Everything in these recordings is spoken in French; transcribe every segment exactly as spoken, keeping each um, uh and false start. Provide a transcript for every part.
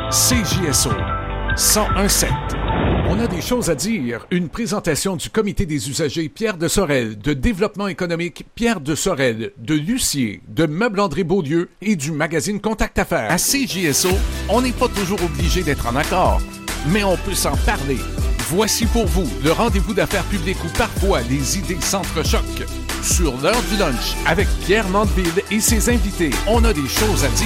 C J S O cent un sept. On a des choses à dire. Une présentation du Comité des usagers Pierre de Sorel, de Développement économique Pierre de Sorel, de Lucier, de Meubles André Beaulieu et du magazine Contact Affaires. À C J S O, on n'est pas toujours obligé d'être en accord, mais on peut s'en parler. Voici pour vous le rendez-vous d'affaires publiques où parfois les idées s'entrechoquent. Sur l'heure du lunch, avec Pierre Mandeville et ses invités, on a des choses à dire.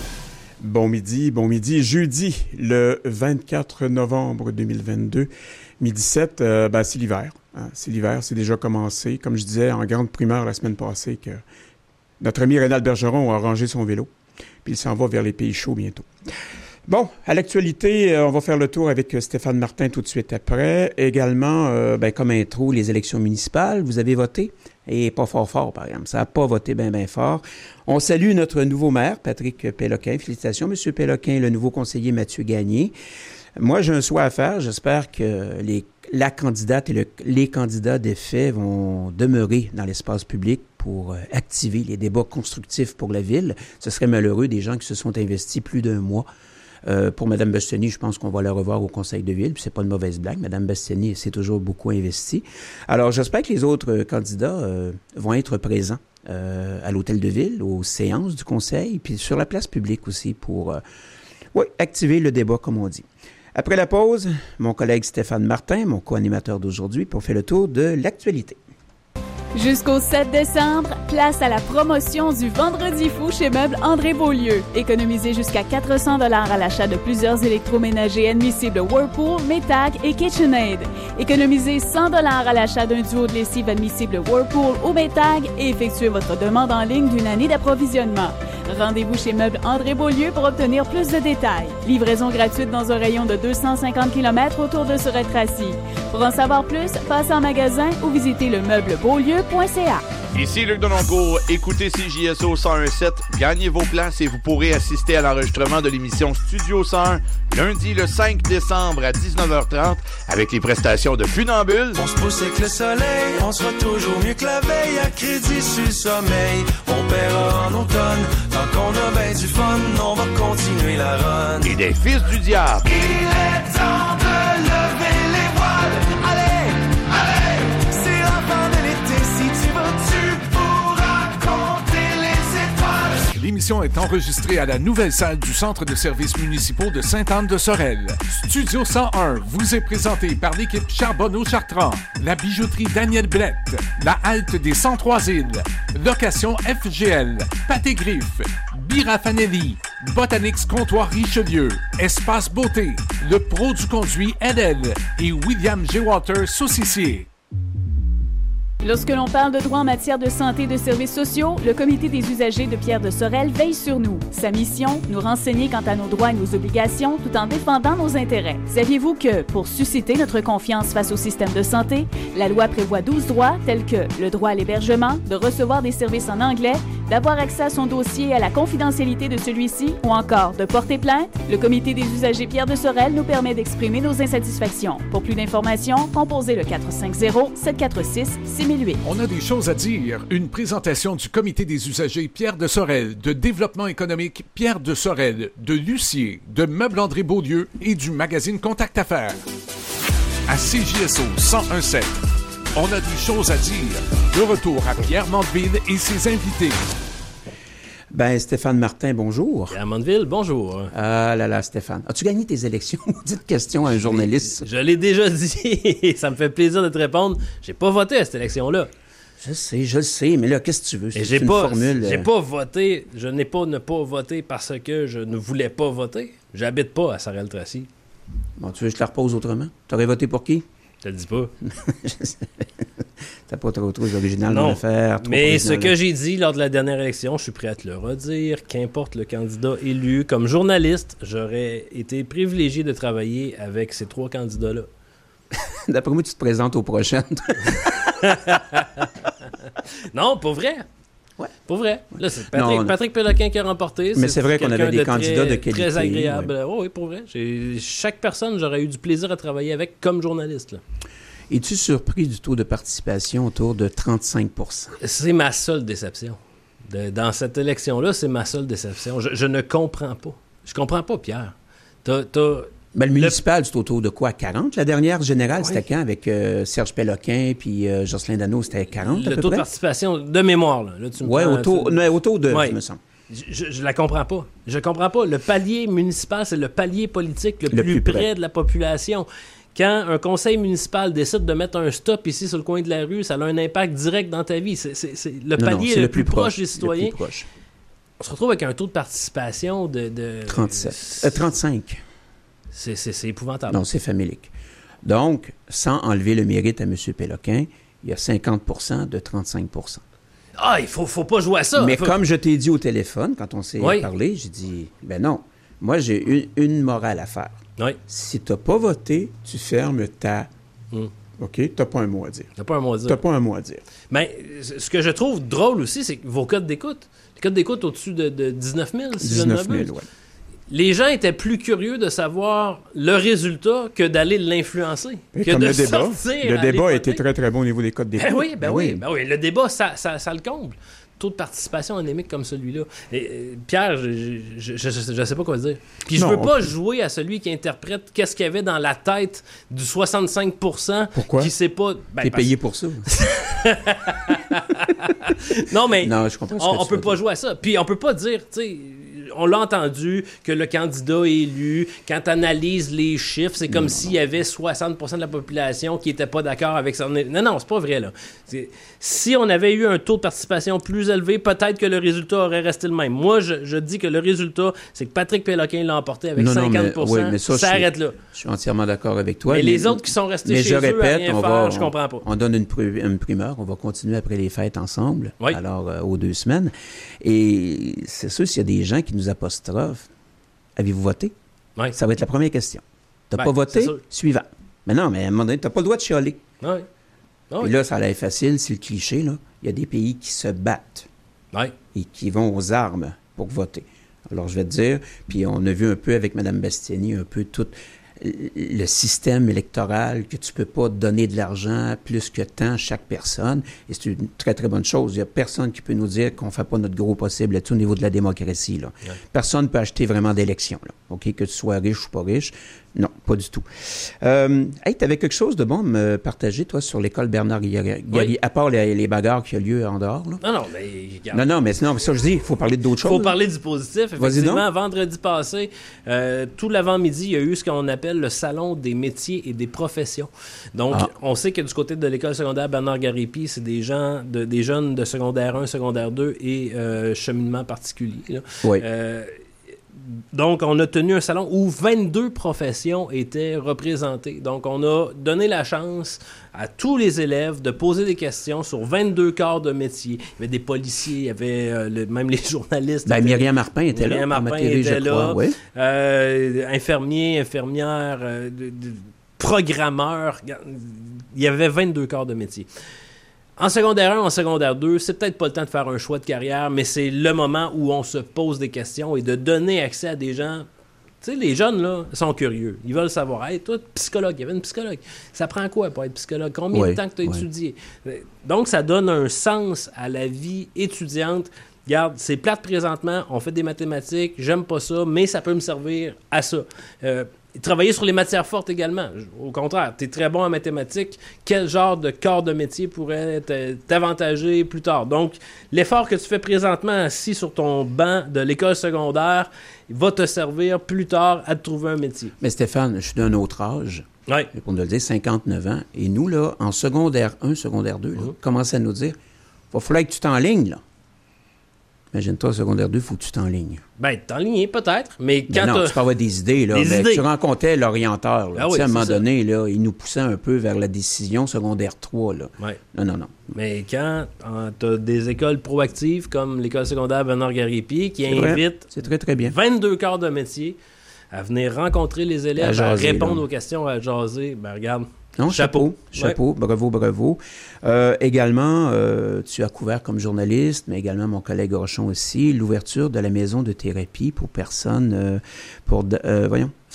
Bon midi, bon midi. Jeudi, le vingt-quatre novembre deux mille vingt-deux, midi sept, euh, ben, c'est l'hiver. Hein. C'est l'hiver, c'est déjà commencé. Comme je disais en grande primeur la semaine passée, que notre ami Rénal Bergeron a rangé son vélo, puis il s'en va vers les pays chauds bientôt. Bon, à l'actualité, euh, on va faire le tour avec Stéphane Martin tout de suite après. Également, euh, ben, comme intro, les élections municipales. Vous avez voté? Et pas fort fort, par exemple. Ça n'a pas voté bien, bien fort. On salue notre nouveau maire, Patrick Péloquin. Félicitations, M. Péloquin, le nouveau conseiller Mathieu Gagné. Moi, j'ai un souhait à faire. J'espère que les, la candidate et le, les candidats des faits vont demeurer dans l'espace public pour euh, activer les débats constructifs pour la ville. Ce serait malheureux des gens qui se sont investis plus d'un mois. Euh, pour Mme Bastiani, je pense qu'on va la revoir au conseil de ville, puis c'est pas une mauvaise blague. Mme Bastiani s'est toujours beaucoup investie. Alors, j'espère que les autres euh, candidats euh, vont être présents euh, à l'hôtel de ville, aux séances du conseil, puis sur la place publique aussi pour euh, ouais, activer le débat, comme on dit. Après la pause, mon collègue Stéphane Martin, mon co-animateur d'aujourd'hui, pour faire le tour de l'actualité. Jusqu'au sept décembre, place à la promotion du Vendredi fou chez Meubles André Beaulieu. Économisez jusqu'à quatre cents dollars à l'achat de plusieurs électroménagers admissibles Whirlpool, Maytag et KitchenAid. Économisez cent dollars à l'achat d'un duo de lessive admissible Whirlpool ou Maytag et effectuez votre demande en ligne d'une année d'approvisionnement. Rendez-vous chez Meubles André Beaulieu pour obtenir plus de détails. Livraison gratuite dans un rayon de deux cent cinquante kilomètres autour de Sorel-Tracy. Pour en savoir plus, passez en magasin ou visitez le meuble beaulieu point c a. Ici Luc Denoncourt, écoutez C J S O cent un sept, gagnez vos places et vous pourrez assister à l'enregistrement de l'émission Studio cent un lundi le cinq décembre à dix-neuf heures trente avec les prestations de Funambule. On se pousse avec le soleil, on sera toujours mieux que la veille, à crédit sur le sommeil. On paiera en automne, tant qu'on a ben du fun, on va continuer la run. Et des Fils du Diable. Il est temps de lever les voiles, allez, allez, c'est la fin de l'été, si tu veux, tu pourras compter les étoiles. L'émission est enregistrée à la nouvelle salle du Centre de services municipaux de Sainte-Anne-de-Sorel. Studio cent un vous est présenté par l'équipe Charbonneau-Chartrand, la bijouterie Daniel Blette, la halte des cent trois îles, location F G L, Pâté Griffe, Birafanelli, Botanix Comptoir Richelieu, Espace Beauté, le Pro du Conduit L L et William G. Walter Saucissier. Lorsque l'on parle de droit en matière de santé et de services sociaux, le Comité des usagers de Pierre de Sorel veille sur nous. Sa mission, nous renseigner quant à nos droits et nos obligations tout en défendant nos intérêts. Saviez-vous que, pour susciter notre confiance face au système de santé, la loi prévoit douze droits tels que le droit à l'hébergement, de recevoir des services en anglais, d'avoir accès à son dossier et à la confidentialité de celui-ci ou encore de porter plainte? Le Comité des usagers Pierre de Sorel nous permet d'exprimer nos insatisfactions. Pour plus d'informations, composez le quatre cinq zéro sept quatre six six mille huit. On a des choses à dire. Une présentation du Comité des usagers Pierre de Sorel, de Développement économique Pierre de Sorel, de Lucier, de Meubles André Beaulieu et du magazine Contact Affaires. À C J S O cent un sept, on a des choses à dire. De retour à Pierre Mandeville et ses invités. Ben, Stéphane Martin, bonjour. Pierre Mandeville, bonjour. Ah là là, Stéphane. As-tu gagné tes élections? Dites question à un journaliste. Je l'ai déjà dit. Ça me fait plaisir de te répondre. J'ai pas voté à cette élection-là. Je sais, je le sais, mais là, qu'est-ce que tu veux? C'est Et j'ai une pas, formule. J'ai pas voté. Je n'ai pas ne pas voter parce que je ne voulais pas voter. J'habite pas à Sorel-Tracy. Bon, tu veux que je te la repose autrement? T'aurais voté pour qui? Je te le dis pas. T'as pas trop trop original Non, dans l'affaire. mais ce que j'ai dit lors de la dernière élection, je suis prêt à te le redire. Qu'importe le candidat élu, comme journaliste, j'aurais été privilégié de travailler avec ces trois candidats-là. D'après moi, tu te présentes aux prochaines. Non, pas vrai. Ouais. Pour vrai. Là, c'est Patrick, non, Patrick Péloquin qui a remporté. Mais c'est, c'est vrai qu'on avait des de candidats très, de qualité. Très agréable. Ouais. Oh, oui, pour vrai. J'ai, chaque personne, j'aurais eu du plaisir à travailler avec comme journaliste. Là. Es-tu surpris du taux de participation autour de trente-cinq pour cent? C'est ma seule déception. De, dans cette élection-là, c'est ma seule déception. Je, je ne comprends pas. Je comprends pas, Pierre. T'as... t'as Ben, le municipal, c'est autour de quoi? quarante? La dernière générale, Oui. c'était quand? Avec euh, Serge Péloquin puis euh, Jocelyn Dano, c'était quarante à le peu taux de près? participation de mémoire, là. Là, tu me Oui, prends- autour, tu- mais autour de, Ouais. je me semble. Je, je, je la comprends pas. Je comprends pas. Le palier municipal, c'est le palier politique le, Le plus, plus près près. de la population. Quand un conseil municipal décide de mettre un stop ici sur le coin de la rue, ça a un impact direct dans ta vie. C'est, c'est, c'est le Non, non, palier c'est le, plus proche des le citoyens. plus proche. On se retrouve avec un taux de participation de... de trente-sept. Euh, trente-cinq. C'est, c'est, c'est épouvantable. Non, c'est familique. Donc, sans enlever le mérite à M. Péloquin, il y a cinquante pour cent de trente-cinq pour cent. Ah, il faut, faut pas jouer à ça. Mais Faut- comme je t'ai dit au téléphone, quand on s'est Oui. parlé, j'ai dit, ben non, moi j'ai une, une morale à faire. Oui, Si tu n'as pas voté, tu fermes ta... Mm. OK? Tu n'as pas un mot à dire. t'as pas un mot à Tu dire. n'as pas un mot à dire. Mais ce que je trouve drôle aussi, c'est que vos codes d'écoute, les codes d'écoute au-dessus de, de dix-neuf mille, si je ne dix-neuf m'abuse. mille, oui. Les gens étaient plus curieux de savoir le résultat que d'aller l'influencer. Et que comme de le débat, sortir, le aller débat a voter. été très, très bon au niveau des codes d'écoute. Ben oui, ben oui, ben oui. Le débat, ça, ça, ça le comble. Taux de participation anémique comme celui-là. Et, euh, Pierre, je je, je, je- je sais pas quoi dire. Puis je Non, veux on pas peut- jouer à celui qui interprète qu'est-ce qu'il y avait dans la tête du soixante-cinq pour cent Pourquoi? qui sait pas... Ben, T'es parce- payé pour ça. Non, mais... Non, je comprends ce On, que on tu peut veux pas dire. jouer à ça. Puis on peut pas dire, tu sais, on l'a entendu que le candidat élu, quand tu analyses les chiffres, c'est comme s'il y avait soixante pour cent de la population qui était pas d'accord avec ça. Non, non, c'est pas vrai, là. C'est- Si on avait eu un taux de participation plus élevé, peut-être que le résultat aurait resté le même. Moi, je, je dis que le résultat, c'est que Patrick Péloquin l'a emporté avec Non, non, mais- cinquante pour cent. oui, mais ça, je suis- arrête là. Je suis entièrement d'accord avec toi. mais les autres qui sont restés mais chez je eux répète, à rien on faire, va, je comprends pas. On donne une, pru- une primeur. On va continuer après les fêtes ensemble. Oui. Alors, euh, aux deux semaines. Et c'est sûr, s'il y a des gens qui nous apostrophent, avez-vous voté? Oui. Ça va être la première question. T'as Ben, pas c'est voté? sûr. Suivant. Mais non, mais à un moment donné, t'as pas le droit de chialer. Oui. Ah oui. Et là, ça a l'air facile, c'est le cliché, là. Il y a des pays qui se battent Oui. et qui vont aux armes pour voter. Alors, je vais te dire, puis on a vu un peu avec Mme Bastiani, un peu tout le système électoral, que tu peux pas donner de l'argent plus que tant à chaque personne. Et c'est une très, très bonne chose. Il y a personne qui peut nous dire qu'on fait pas notre gros possible là-dessus au niveau de la démocratie, là. Ouais. Personne ne peut acheter vraiment d'élection, là. OK? Que tu sois riche ou pas riche. Non, pas du tout. Euh, hey, tu avais quelque chose de bon à me partager, toi, sur l'école Bernard Guerrier, Oui. à part les, les bagarres qui ont lieu en dehors, là? Non, non, mais regarde. Non, non, mais sinon, ça, je dis, il faut parler d'autres Il choses. faut parler du positif. Vas-y Effectivement, donc. vendredi passé, euh, tout l'avant-midi, il y a eu ce qu'on appelle le salon des métiers et des professions. Donc, Ah. on sait que du côté de l'école secondaire Bernard Garipi, c'est des gens, de, des jeunes de secondaire un, secondaire deux et euh, cheminement particulier. là. Oui. Euh, donc, on a tenu un salon où vingt-deux professions étaient représentées. Donc, on a donné la chance à tous les élèves de poser des questions sur vingt-deux corps de métier. Il y avait des policiers, il y avait euh, le- même les journalistes. Ben, étaient- Myriam Marpin était Myriam là, à Marpin ma télé, je était crois. là. Oui. Euh, infirmiers, infirmières, euh, de- de- programmeurs. Il y avait vingt-deux corps de métier. En secondaire un, en secondaire deux, c'est peut-être pas le temps de faire un choix de carrière, mais c'est le moment où on se pose des questions et de donner accès à des gens. Tu sais, les jeunes, là, sont curieux. Ils veulent savoir, hey, toi, psychologue, il y avait une psychologue. Ça prend quoi pour être psychologue? Combien Ouais, de temps que tu as ouais. étudié? Donc, ça donne un sens à la vie étudiante. Regarde, c'est plate présentement, on fait des mathématiques, j'aime pas ça, mais ça peut me servir à ça. Euh, travailler sur les matières fortes également. Au contraire, tu es très bon en mathématiques, quel genre de corps de métier pourrait te- t'avantager plus tard? Donc, l'effort que tu fais présentement assis sur ton banc de l'école secondaire va te servir plus tard à te trouver un métier. Mais Stéphane, je suis d'un autre âge. Oui. Pour nous le dire, cinquante-neuf ans. Et nous, là, en secondaire un, secondaire deux, là, Mhm. commençaient à nous dire, il va falloir que tu t'enlignes, là. Imagine-toi, en secondaire deux, il faut que tu t'enlignes. Ben, t'es en ligne, peut-être, mais quand Ben non, t'as- tu peux avoir des idées, là. Des mais idées. tu rencontrais l'orienteur, là. Ah Tu oui, sais, à un c'est moment ça. donné, là, il nous poussait un peu vers la décision secondaire trois, là. Ouais. Non, non, non. Mais quand tu as des écoles proactives comme l'école secondaire Bernard Garipi qui C'est vrai. invite C'est très, très bien. vingt-deux corps de métier à venir rencontrer les élèves, À à, jaser, répondre là. aux questions, à jaser, ben regarde. Non, chapeau. Chapeau. Chapeau. Bravo, bravo. Euh, également, euh, tu as couvert comme journaliste, mais également mon collègue Rochon aussi, l'ouverture de la maison de thérapie pour personnes, euh, pour, euh, voyons,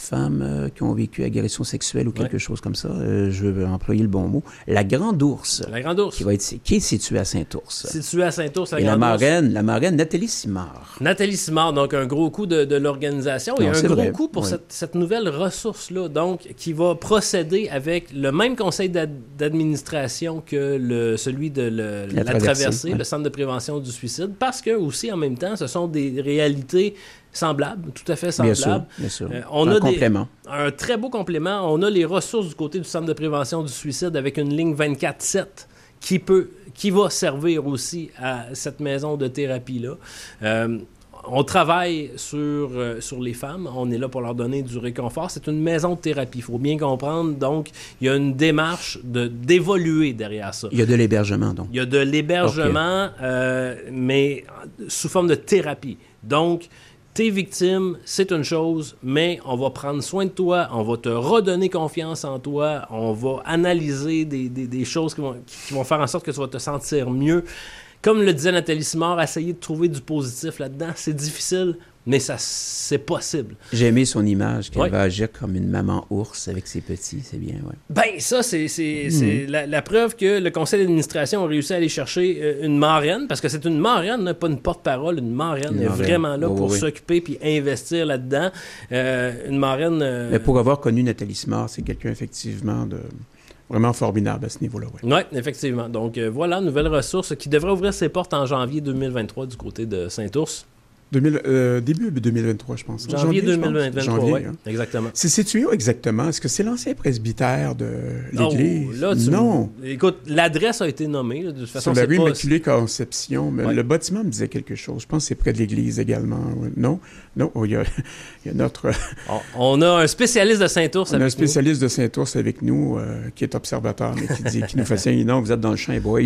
femmes euh, qui ont vécu agression sexuelle ou quelque Ouais. chose comme ça. Euh, je veux employer le bon mot. La Grande Ourse, La Grande Ourse. qui, va être, qui est située à Saint-Ours. Située à Saint-Ours, la Et la Grande Ourse. marraine, la marraine Nathalie Simard. Nathalie Simard, donc un gros coup de, de l'organisation et Non, un c'est gros vrai. coup pour Oui. cette, cette nouvelle ressource-là, donc qui va procéder avec le même conseil d'ad- d'administration que le, celui de le- la, La traversée, traversée, ouais. le centre de prévention du suicide, parce que aussi en même temps, ce sont des réalités semblables, tout à fait Bien semblables. sûr, bien sûr. Euh, on un a des- complément. Un très beau complément. On a les ressources du côté du centre de prévention du suicide avec une ligne vingt-quatre sept qui peut, qui va servir aussi à cette maison de thérapie-là. Euh, on travaille sur, euh, sur les femmes. On est là pour leur donner du réconfort. C'est une maison de thérapie. Il faut bien comprendre. Donc, il y a une démarche de, d'évoluer derrière ça. Il y a de l'hébergement, donc. Il y a de l'hébergement, euh, mais sous forme de thérapie. Donc, t'es victime, c'est une chose, mais on va prendre soin de toi, on va te redonner confiance en toi, on va analyser des, des, des choses qui vont, qui vont faire en sorte que tu vas te sentir mieux. Comme le disait Nathalie Simard, essayer de trouver du positif là-dedans, c'est difficile, mais ça, c'est possible. J'ai aimé son image, qu'elle Ouais. va agir comme une maman ours avec ses petits, c'est bien, ouais. Ben, ça, c'est, c'est, Mhm. c'est la, la preuve que le conseil d'administration a réussi à aller chercher euh, une marraine, parce que c'est une marraine, là, pas une porte-parole, une marraine. Une Elle est marraine. vraiment là Oh, pour oui. s'occuper puis investir là-dedans. Euh, une marraine... euh, Mais pour avoir connu Nathalie Simard, c'est quelqu'un, effectivement, de vraiment formidable à ce niveau-là, ouais. Oui, effectivement. Donc euh, voilà, nouvelle ressource qui devrait ouvrir ses portes en janvier deux mille vingt-trois du côté de Saint-Ours. deux mille, euh, début deux mille vingt-trois, je pense. Janvier, je deux pense. mille vingt-trois, Janvier, oui, hein. exactement. C'est situé où exactement? Est-ce que c'est l'ancien presbytère de l'Église? Oh, là, tu Non. m- Écoute, l'adresse a été nommée. Là, de toute façon, Sur la c'est rue pas... Immaculée Conception, mais Ouais. le bâtiment me disait quelque chose. Je pense que c'est près de l'église également. ouais. Non? Non, oh, il y a, il y a notre... On, on a un spécialiste de Saint-Ours On a avec un spécialiste de Saint-Ours avec nous euh, qui est observateur, mais qui, dit, qui nous fait signe, non, vous êtes dans le champ, boys.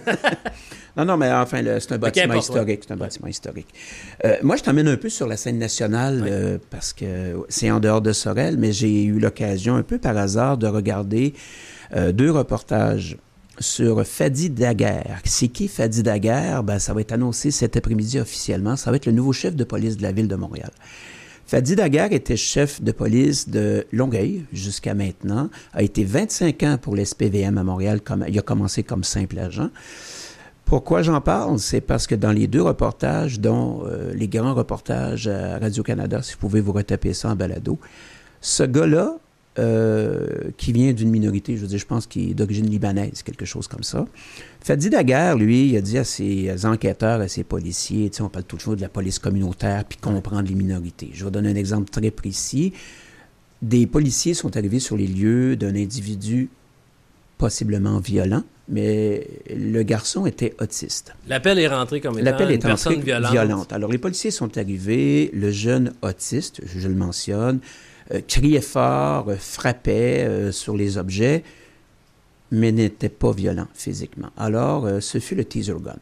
non, non, mais enfin, le- c'est un bâtiment qu'importe, historique. C'est un bâtiment historique. Euh, moi, je t'emmène un peu sur la scène nationale Ouais. euh, parce que c'est en dehors de Sorel, mais j'ai eu l'occasion, un peu par hasard, de regarder euh, deux reportages sur Fadi Daguerre. C'est qui Fadi Daguerre? Ben, ça va être annoncé cet après-midi officiellement. Ça va être le nouveau chef de police de la ville de Montréal. Fadi Daguerre était chef de police de Longueuil jusqu'à maintenant, a été vingt-cinq ans pour l'S P V M à Montréal. Comme, il a commencé comme simple agent. Pourquoi j'en parle? C'est parce que dans les deux reportages, dont euh, les grands reportages à Radio-Canada, si vous pouvez vous retaper ça en balado, ce gars-là, euh, qui vient d'une minorité, je veux dire, je pense qu'il est d'origine libanaise, quelque chose comme ça. Fadi Daguerre, lui, il a dit à ses enquêteurs, à ses policiers, tu sais, on parle toujours de la police communautaire, puis comprendre les minorités. Je vais donner un exemple très précis. Des policiers sont arrivés sur les lieux d'un individu possiblement violent, mais le garçon était autiste. L'appel est rentré comme étant L'appel une est personne entré violente. violente. Alors, les policiers sont arrivés, le jeune autiste, je le mentionne, euh, criait fort, euh, frappait euh, sur les objets, mais n'était pas violent physiquement. Alors, euh, ce fut le teaser gun.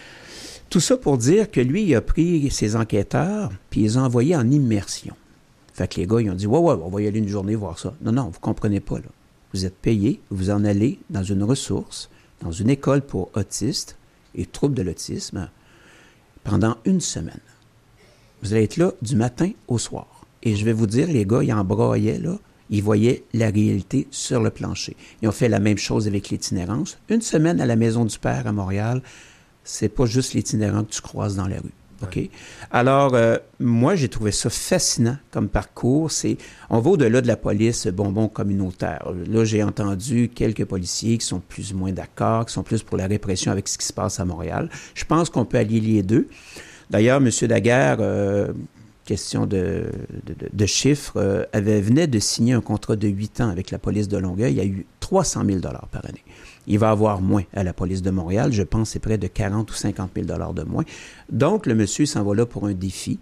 Tout ça pour dire que lui, il a pris ses enquêteurs, puis il les a envoyés en immersion. Fait que les gars, ils ont dit « Ouais, ouais, on va y aller une journée voir ça. » Non, non, vous comprenez pas, là. Vous êtes payé, vous en allez dans une ressource, dans une école pour autistes et troubles de l'autisme pendant une semaine. Vous allez être là du matin au soir. Et je vais vous dire, les gars, ils embraillaient, là. Ils voyaient la réalité sur le plancher. Ils ont fait la même chose avec l'itinérance. Une semaine à la Maison du Père à Montréal, c'est pas juste l'itinérant que tu croises dans la rue. OK? Ouais. Alors, euh, moi, j'ai trouvé ça fascinant comme parcours. C'est, on va au-delà de la police bonbon communautaire. Là, j'ai entendu quelques policiers qui sont plus ou moins d'accord, qui sont plus pour la répression avec ce qui se passe à Montréal. Je pense qu'on peut allier les deux. D'ailleurs, M. Daguerre, euh, question de, de, de chiffres, euh, avait, venait de signer un contrat de huit ans avec la police de Longueuil. Il y a eu trois cent mille dollars par année. Il va avoir moins à la police de Montréal. Je pense que c'est près de quarante ou cinquante mille dollars de moins. Donc, le monsieur s'en va là pour un défi.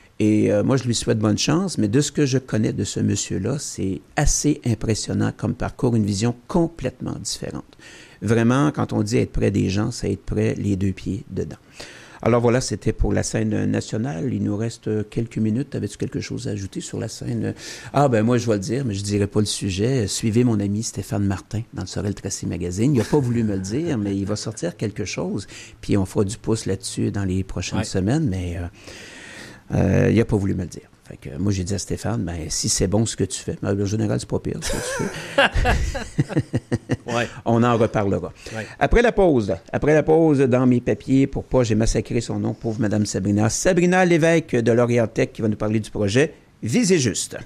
Et euh, moi, je lui souhaite bonne chance, mais de ce que je connais de ce monsieur-là, c'est assez impressionnant comme parcours, une vision complètement différente. Vraiment, quand on dit être près des gens, c'est être près les deux pieds dedans. Alors voilà, c'était pour la scène nationale. Il nous reste quelques minutes. Avais-tu quelque chose à ajouter sur la scène? Ah ben moi, je vais le dire, mais je ne dirai pas le sujet. Suivez mon ami Stéphane Martin dans le Sorel Tracé Magazine. Il n'a pas voulu me le dire, mais il va sortir quelque chose. Puis on fera du pouce là-dessus dans les prochaines ouais. semaines, mais euh, euh, il n'a pas voulu me le dire. Fait que moi, j'ai dit à Stéphane, ben, si c'est bon ce que tu fais, mais en général, c'est pas pire ce que tu fais. Ouais. On en reparlera. Ouais. Après la pause, après la pause, dans mes papiers, pour pas, j'ai massacré son nom, pauvre Madame Sabrina. Sabrina Lévesque de Lorientech qui va nous parler du projet Visez juste.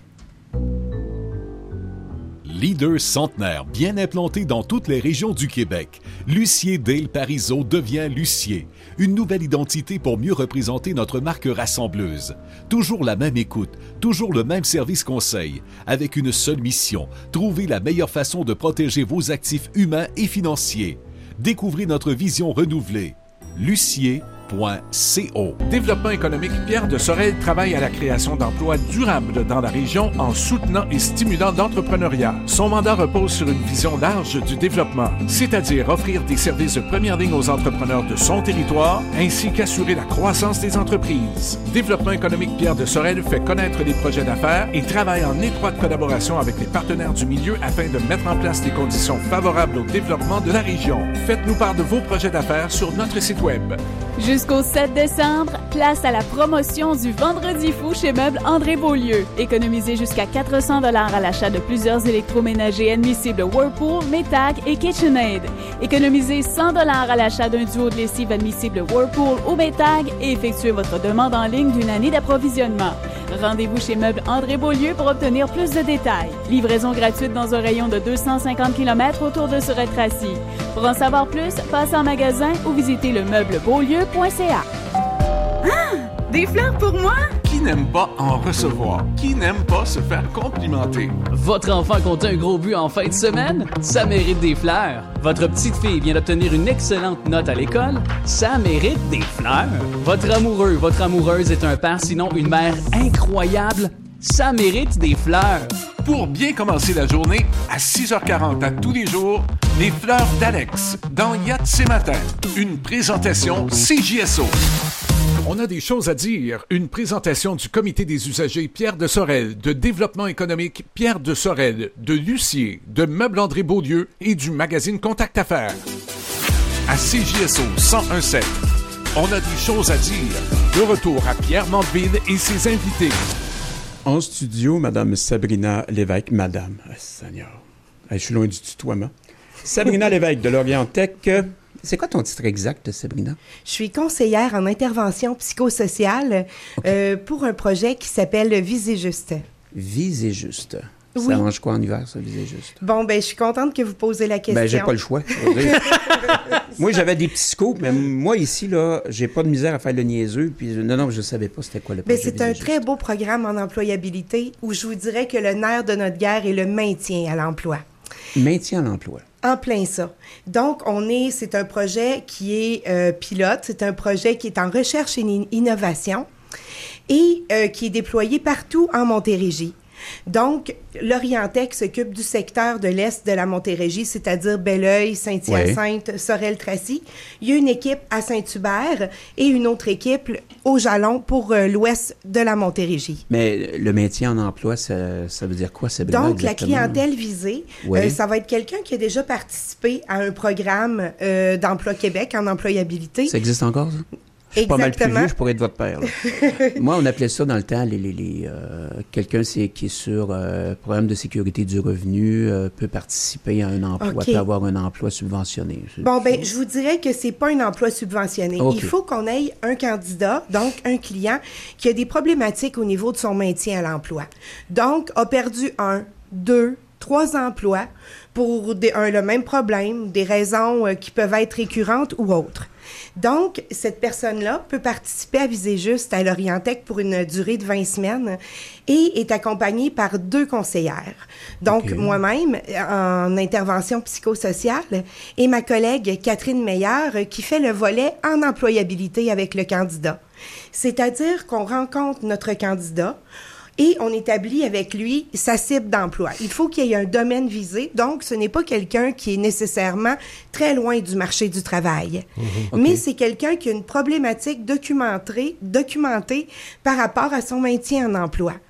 Leader centenaire bien implanté dans toutes les régions du Québec, Lucier Dale Parizeau devient Lucier. Une nouvelle identité pour mieux représenter notre marque rassembleuse. Toujours la même écoute, toujours le même service conseil, avec une seule mission, trouver la meilleure façon de protéger vos actifs humains et financiers. Découvrez notre vision renouvelée. Lucier point co. Développement économique Pierre de Sorel travaille à la création d'emplois durables dans la région en soutenant et stimulant l'entrepreneuriat. Son mandat repose sur une vision large du développement, c'est-à-dire offrir des services de première ligne aux entrepreneurs de son territoire, ainsi qu'assurer la croissance des entreprises. Développement économique Pierre de Sorel fait connaître les projets d'affaires et travaille en étroite collaboration avec les partenaires du milieu afin de mettre en place des conditions favorables au développement de la région. Faites-nous part de vos projets d'affaires sur notre site Web. Jusqu'au sept décembre, place à la promotion du Vendredi fou chez Meubles André Beaulieu. Économisez jusqu'à quatre cents dollars à l'achat de plusieurs électroménagers admissibles Whirlpool, Maytag et KitchenAid. Économisez cent dollars à l'achat d'un duo de lessive admissible Whirlpool ou Maytag et effectuez votre demande en ligne d'une année d'approvisionnement. Rendez-vous chez Meubles André Beaulieu pour obtenir plus de détails. Livraison gratuite dans un rayon de deux cent cinquante kilomètres autour de Sorel-Tracy. Pour en savoir plus, passez en magasin ou visitez le meuble beaulieu point c a. Ah! Des fleurs pour moi? Qui n'aime pas en recevoir? Qui n'aime pas se faire complimenter? Votre enfant compte un gros but en fin de semaine? Ça mérite des fleurs. Votre petite fille vient d'obtenir une excellente note à l'école? Ça mérite des fleurs. Votre amoureux, votre amoureuse est un père, sinon une mère incroyable? Ça mérite des fleurs. Pour bien commencer la journée, à six heures quarante à tous les jours, les fleurs d'Alex, dans Yacht ces matins. Une présentation C J S O. On a des choses à dire. Une présentation du Comité des usagers Pierre de Sorel, de Développement économique Pierre de Sorel, de Lucier, de Meubles André Beaulieu et du magazine Contact Affaires. À C J S O cent un sept, on a des choses à dire. De retour à Pierre Mandeville et ses invités. En studio, Madame Sabrina Lévesque. Madame, oh, Seigneur, hey, je suis loin du tutoiement. Sabrina Lévesque de Lorientech. C'est quoi ton titre exact, Sabrina? Je suis conseillère en intervention psychosociale okay. euh, pour un projet qui s'appelle Visez juste. Visez juste. Oui. Ça mange quoi en hiver, ça, Visez juste? Bon, ben je suis contente que vous posez la question. Ben, j'ai pas le choix. Moi, j'avais des petits scoops, mais moi, ici, là, j'ai pas de misère à faire le niaiseux. Puis, non, non, je savais pas c'était quoi le projet. Ben, c'est un très beau programme en employabilité où je vous dirais que le nerf de notre guerre est le maintien à l'emploi. Maintien à l'emploi. En plein ça. Donc, on est, c'est un projet qui est euh, pilote, c'est un projet qui est en recherche et in- innovation et euh, qui est déployé partout en Montérégie. Donc, Lorientech s'occupe du secteur de l'Est de la Montérégie, c'est-à-dire Belleuil, Saint-Hyacinthe, ouais. Sorel-Tracy. Il y a une équipe à Saint-Hubert et une autre équipe au Jalon pour euh, l'Ouest de la Montérégie. Mais le maintien en emploi, ça, ça veut dire quoi, Sabrina? Donc, exactement? La clientèle visée, ouais. euh, ça va être quelqu'un qui a déjà participé à un programme euh, d'Emploi Québec en employabilité. Ça existe encore, ça? Je suis pas mal plus vieux, je pourrais être votre père. Là. Moi, on appelait ça dans le temps, les, les, les, euh, quelqu'un c'est, qui est sur euh, programme de sécurité du revenu euh, peut participer à un emploi, okay. peut avoir un emploi subventionné. C'est, bon, bien, je vous dirais que c'est pas un emploi subventionné. Okay. Il faut qu'on ait un candidat, donc un client, qui a des problématiques au niveau de son maintien à l'emploi. Donc, a perdu un, deux, trois emplois pour des, un, le même problème, des raisons euh, qui peuvent être récurrentes ou autres. Donc, cette personne-là peut participer à Visez juste à Lorientech pour une durée de vingt semaines et est accompagnée par deux conseillères. Donc, okay. moi-même, en intervention psychosociale, et ma collègue Catherine Meillard, qui fait le volet en employabilité avec le candidat. C'est-à-dire qu'on rencontre notre candidat, et on établit avec lui sa cible d'emploi. Il faut qu'il y ait un domaine visé, donc ce n'est pas quelqu'un qui est nécessairement très loin du marché du travail, mmh, okay. mais c'est quelqu'un qui a une problématique documentée, documentée par rapport à son maintien en emploi.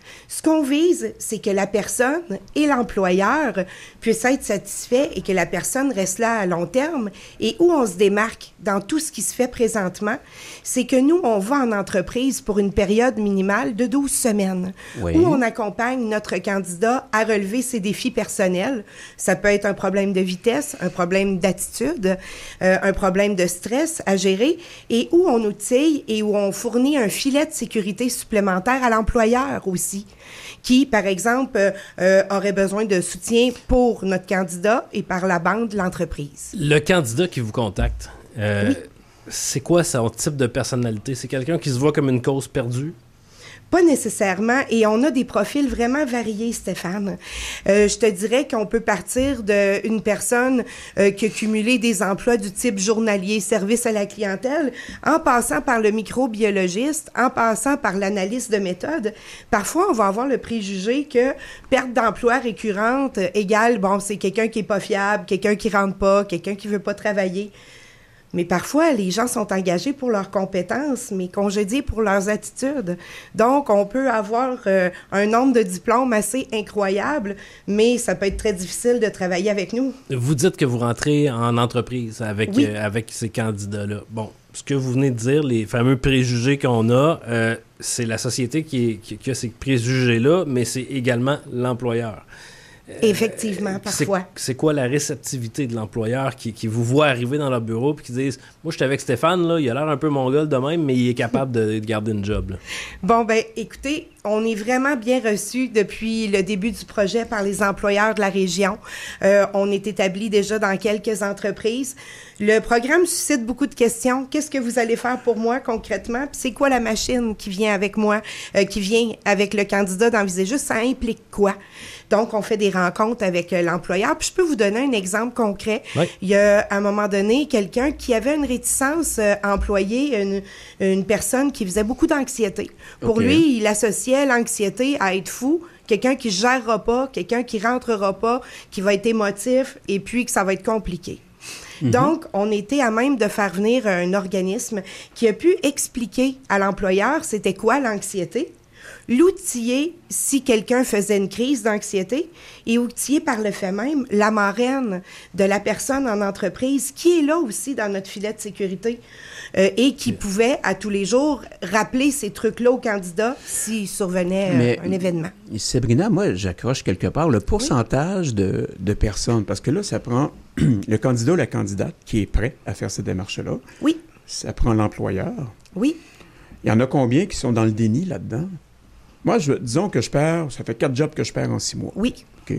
Ce qu'on vise, c'est que la personne et l'employeur puissent être satisfaits et que la personne reste là à long terme. Et où on se démarque dans tout ce qui se fait présentement, c'est que nous, on va en entreprise pour une période minimale de douze semaines, oui. où on accompagne notre candidat à relever ses défis personnels. Ça peut être un problème de vitesse, un problème d'attitude, euh, un problème de stress à gérer, et où on outille et où on fournit un filet de sécurité supplémentaire à l'employeur aussi, qui, par exemple, euh, euh, aurait besoin de soutien pour notre candidat et par la bande de l'entreprise. Le candidat qui vous contacte, euh, oui. c'est quoi son type de personnalité? C'est quelqu'un qui se voit comme une cause perdue? Pas nécessairement, et on a des profils vraiment variés, Stéphane. Euh, je te dirais qu'on peut partir d'une personne euh, qui a cumulé des emplois du type journalier, service à la clientèle, en passant par le microbiologiste, en passant par l'analyste de méthode. Parfois, on va avoir le préjugé que perte d'emploi récurrente égale, bon, c'est quelqu'un qui est pas fiable, quelqu'un qui rentre pas, quelqu'un qui veut pas travailler. Mais parfois, les gens sont engagés pour leurs compétences, mais congédiés pour leurs attitudes. Donc, on peut avoir euh, un nombre de diplômes assez incroyable, mais ça peut être très difficile de travailler avec nous. Vous dites que vous rentrez en entreprise avec, oui. euh, avec ces candidats-là. Bon, ce que vous venez de dire, les fameux préjugés qu'on a, euh, c'est la société qui, est, qui, qui a ces préjugés-là, mais c'est également l'employeur. Effectivement, parfois. C'est, c'est quoi la réceptivité de l'employeur qui, qui vous voit arriver dans leur bureau et qui disent « Moi, j'étais avec Stéphane, là, il a l'air un peu mongol de même, mais il est capable de, de garder une job. » Bon, ben, écoutez, on est vraiment bien reçus depuis le début du projet par les employeurs de la région. Euh, on est établi déjà dans quelques entreprises. Le programme suscite beaucoup de questions. Qu'est-ce que vous allez faire pour moi concrètement? Puis c'est quoi la machine qui vient avec moi, euh, qui vient avec le candidat d'Envisager? Ça implique quoi? Donc, on fait des rencontres avec euh, l'employeur. Puis je peux vous donner un exemple concret. Oui. Il y a, à un moment donné, quelqu'un qui avait une réticence euh, à employer une, une personne qui faisait beaucoup d'anxiété. Pour okay. lui, il associait l'anxiété à être fou, quelqu'un qui ne gérera pas, quelqu'un qui rentrera pas, qui va être émotif, et puis que ça va être compliqué. Mm-hmm. Donc, on était à même de faire venir un organisme qui a pu expliquer à l'employeur c'était quoi l'anxiété, l'outiller si quelqu'un faisait une crise d'anxiété et outiller par le fait même la marraine de la personne en entreprise qui est là aussi dans notre filet de sécurité euh, et qui pouvait à tous les jours rappeler ces trucs-là aux candidats s'il survenait Mais, euh, un événement. Sabrina, moi, j'accroche quelque part le pourcentage oui. de, de personnes, parce que là, ça prend le candidat ou la candidate qui est prêt à faire cette démarche-là. Oui. Ça prend l'employeur. Oui. Il y en a combien qui sont dans le déni là-dedans? Moi, je, disons que je perds, ça fait quatre jobs que je perds en six mois. Oui. OK.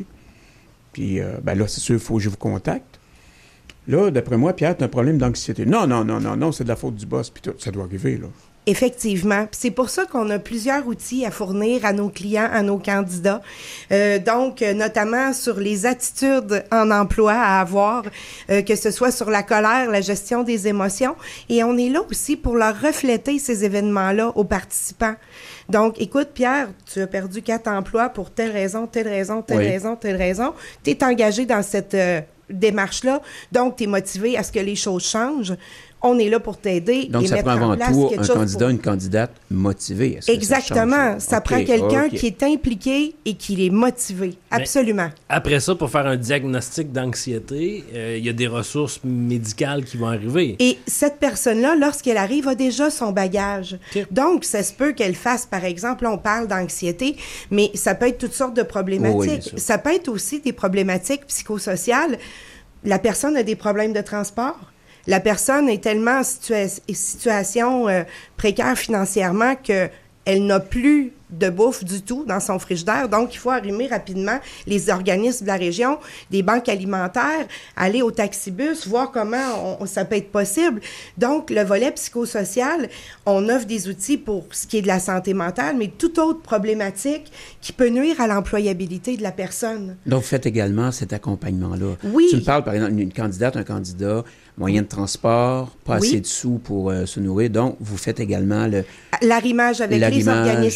Puis, euh, ben là, c'est sûr, il faut que je vous contacte. Là, d'après moi, Pierre, tu as un problème d'anxiété. Non, non, non, non, non, c'est de la faute du boss, puis tout. Ça doit arriver, là. Effectivement. Puis c'est pour ça qu'on a plusieurs outils à fournir à nos clients, à nos candidats. Euh, donc, euh, notamment sur les attitudes en emploi à avoir, euh, que ce soit sur la colère, la gestion des émotions. Et on est là aussi pour leur refléter ces événements-là aux participants. Donc, écoute, Pierre, tu as perdu quatre emplois pour telle raison, telle raison, telle oui. raison, telle raison. Tu es engagé dans cette euh, démarche-là. Donc, tu es motivé à ce que les choses changent. On est là pour t'aider. Donc, et ça mettre prend avant en place tout un candidat, pour... une candidate motivée. Est-ce Exactement. Que ça ça okay, prend quelqu'un okay. qui est impliqué et qui est motivé. Absolument. Mais après ça, pour faire un diagnostic d'anxiété, euh, il y a des ressources médicales qui vont arriver. Et cette personne-là, lorsqu'elle arrive, a déjà son bagage. Okay. Donc, ça se peut qu'elle fasse, par exemple, on parle d'anxiété, mais ça peut être toutes sortes de problématiques. Oh oui, ça peut être aussi des problématiques psychosociales. La personne a des problèmes de transport. La personne est tellement en situa- situation euh, précaire financièrement qu'elle n'a plus de bouffe du tout dans son frigidaire. Donc, il faut arrimer rapidement les organismes de la région, des banques alimentaires, aller au taxibus, voir comment on, ça peut être possible. Donc, le volet psychosocial, on offre des outils pour ce qui est de la santé mentale, mais toute autre problématique qui peut nuire à l'employabilité de la personne. Donc, vous faites également cet accompagnement-là. Oui. Tu me parles, par exemple, d'une candidate, un candidat, moyen de transport, pas oui. assez de sous pour euh, se nourrir. Donc, vous faites également le... L'arrimage avec l'arrimage, les organismes communautaires.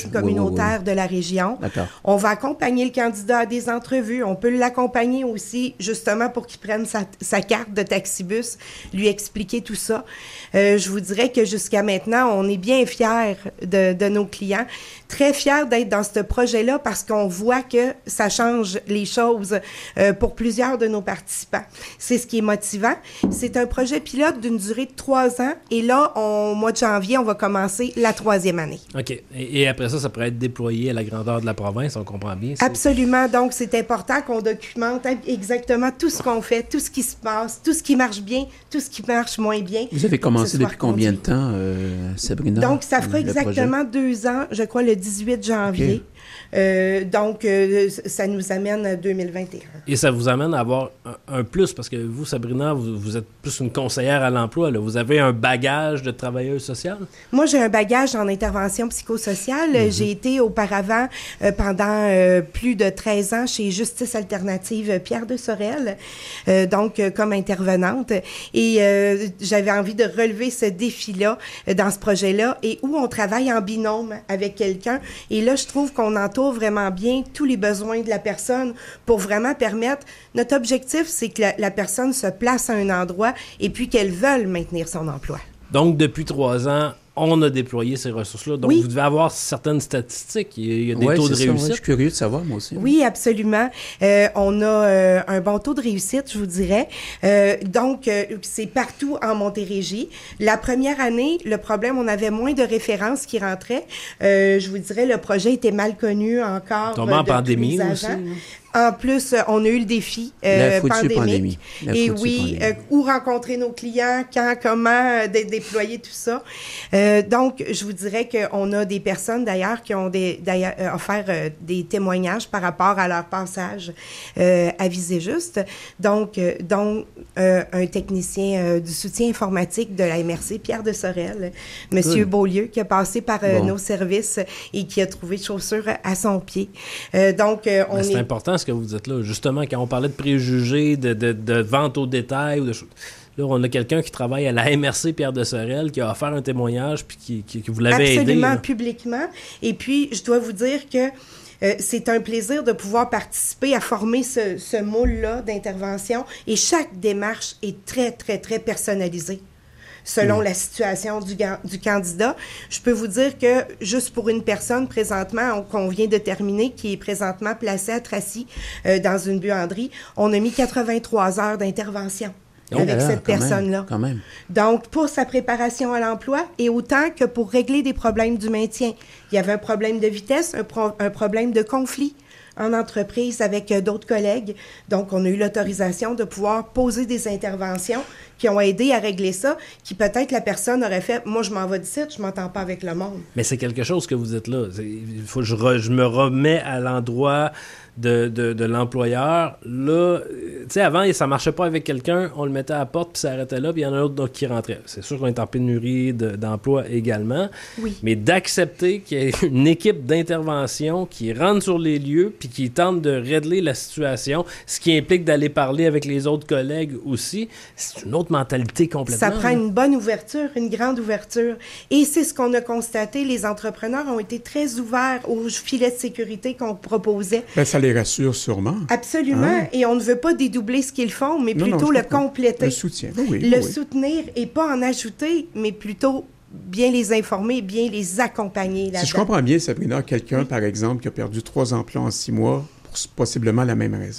communautaires oui. de la région. D'accord. On va accompagner le candidat à des entrevues. On peut l'accompagner aussi, justement, pour qu'il prenne sa, sa carte de taxibus, lui expliquer tout ça. Euh, je vous dirais que jusqu'à maintenant, on est bien fiers de, de nos clients, très fiers d'être dans ce projet-là parce qu'on voit que ça change les choses euh, pour plusieurs de nos participants. C'est ce qui est motivant. C'est un projet pilote d'une durée de trois ans et là, on, au mois de janvier, on va commencer la troisième année. OK. Et, et après ça, ça pourrait être déployé à la grandeur de la province, on comprend bien. C'est... Absolument. Donc, c'est important qu'on documente exactement tout ce qu'on fait, tout ce qui se passe, tout ce qui marche bien, tout ce qui marche moins bien. Vous avez commencé depuis combien de temps, euh, Sabrina? Donc, ça fera exactement deux ans, je crois, le dix-huit janvier. Okay. Euh, donc, euh, ça nous amène à deux mille vingt et un. Et ça vous amène à avoir un, un plus, parce que vous, Sabrina, vous, vous êtes plus une conseillère à l'emploi, là. Vous avez un bagage de travailleuse sociale? Moi, j'ai un bagage en intervention psychosociale. Mm-hmm. J'ai été auparavant, euh, pendant euh, plus de treize ans, chez Justice Alternative Pierre de Sorel, euh, donc euh, comme intervenante. Et euh, j'avais envie de relever ce défi-là euh, dans ce projet-là, et où on travaille en binôme avec quelqu'un. Et là, je trouve qu'on entoure vraiment bien tous les besoins de la personne pour vraiment permettre... Notre objectif, c'est que la, la personne se place à un endroit et puis qu'elle veuille maintenir son emploi. Donc, depuis trois ans, on a déployé ces ressources-là. Donc, oui. Vous devez avoir certaines statistiques. Il y a des ouais, taux de réussite. Ça, ouais. Je suis curieux de savoir, moi aussi. Oui, absolument. Euh, on a euh, un bon taux de réussite, je vous dirais. Euh, donc, euh, c'est partout en Montérégie. La première année, le problème, on avait moins de références qui rentraient. Euh, je vous dirais, le projet était mal connu encore. Tombé en pandémie aussi. En plus, on a eu le défi euh, pandémique. pandémie. Et oui, euh, où rencontrer nos clients, quand, comment euh, dé- déployer tout ça. Euh, donc, je vous dirais qu'on a des personnes, d'ailleurs, qui ont des, d'ailleurs, euh, offert euh, des témoignages par rapport à leur passage euh, à Visée Juste. Donc, euh, dont euh, un technicien euh, du soutien informatique de la M R C, Pierre de Sorel, Monsieur Good. Beaulieu, qui a passé par euh, bon. nos services et qui a trouvé chaussures à son pied. Euh, donc, euh, on Mais c'est est... important ce que vous dites là. Justement, quand on parlait de préjugés, de, de, de vente au détail, ou de choses... Là, on a quelqu'un qui travaille à la M R C Pierre de Sorel qui a offert un témoignage puis qui, qui, qui vous l'avait aidé. Absolument, là. Publiquement. Et puis, je dois vous dire que euh, c'est un plaisir de pouvoir participer à former ce, ce moule-là d'intervention. Et chaque démarche est très, très, très personnalisée selon mmh. la situation du, du candidat. Je peux vous dire que, juste pour une personne présentement, qu'on vient de terminer, qui est présentement placée à Tracy, euh, dans une buanderie, on a mis quatre-vingt-trois heures d'intervention. Oh, avec là, cette personne-là. Quand même. Donc, pour sa préparation à l'emploi et autant que pour régler des problèmes du maintien. Il y avait un problème de vitesse, un, pro- un problème de conflit en entreprise avec euh, d'autres collègues. Donc, on a eu l'autorisation de pouvoir poser des interventions qui ont aidé à régler ça, qui peut-être la personne aurait fait « Moi, je m'en vais d'ici, je m'entends pas avec le monde. » Mais c'est quelque chose que vous dites là. Il faut que je, re, je me remets à l'endroit de, de, de l'employeur. Là, tu sais, avant, ça marchait pas avec quelqu'un, on le mettait à la porte, puis ça arrêtait là, puis il y en a un autre qui rentrait. C'est sûr qu'on est en pénurie de, d'emploi également, oui. mais d'accepter qu'il y ait une équipe d'intervention qui rentre sur les lieux, puis qui tente de régler la situation, ce qui implique d'aller parler avec les autres collègues aussi, c'est une autre mentalité complètement. Ça prend une bonne ouverture, une grande ouverture. Et c'est ce qu'on a constaté. Les entrepreneurs ont été très ouverts aux filets de sécurité qu'on proposait. Ben, ça les rassure sûrement. Absolument. Hein? Et on ne veut pas dédoubler ce qu'ils font, mais non, plutôt non, le comprends. compléter. Le soutien. Oui, le oui. soutenir et pas en ajouter, mais plutôt bien les informer, bien les accompagner là-dedans. Si je comprends bien, Sabrina, quelqu'un, oui. par exemple, qui a perdu trois emplois en six mois pour possiblement la même raison.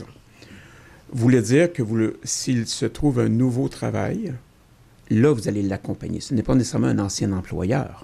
Vous voulez dire que vous le, s'il se trouve un nouveau travail, là, vous allez l'accompagner. Ce n'est pas nécessairement un ancien employeur.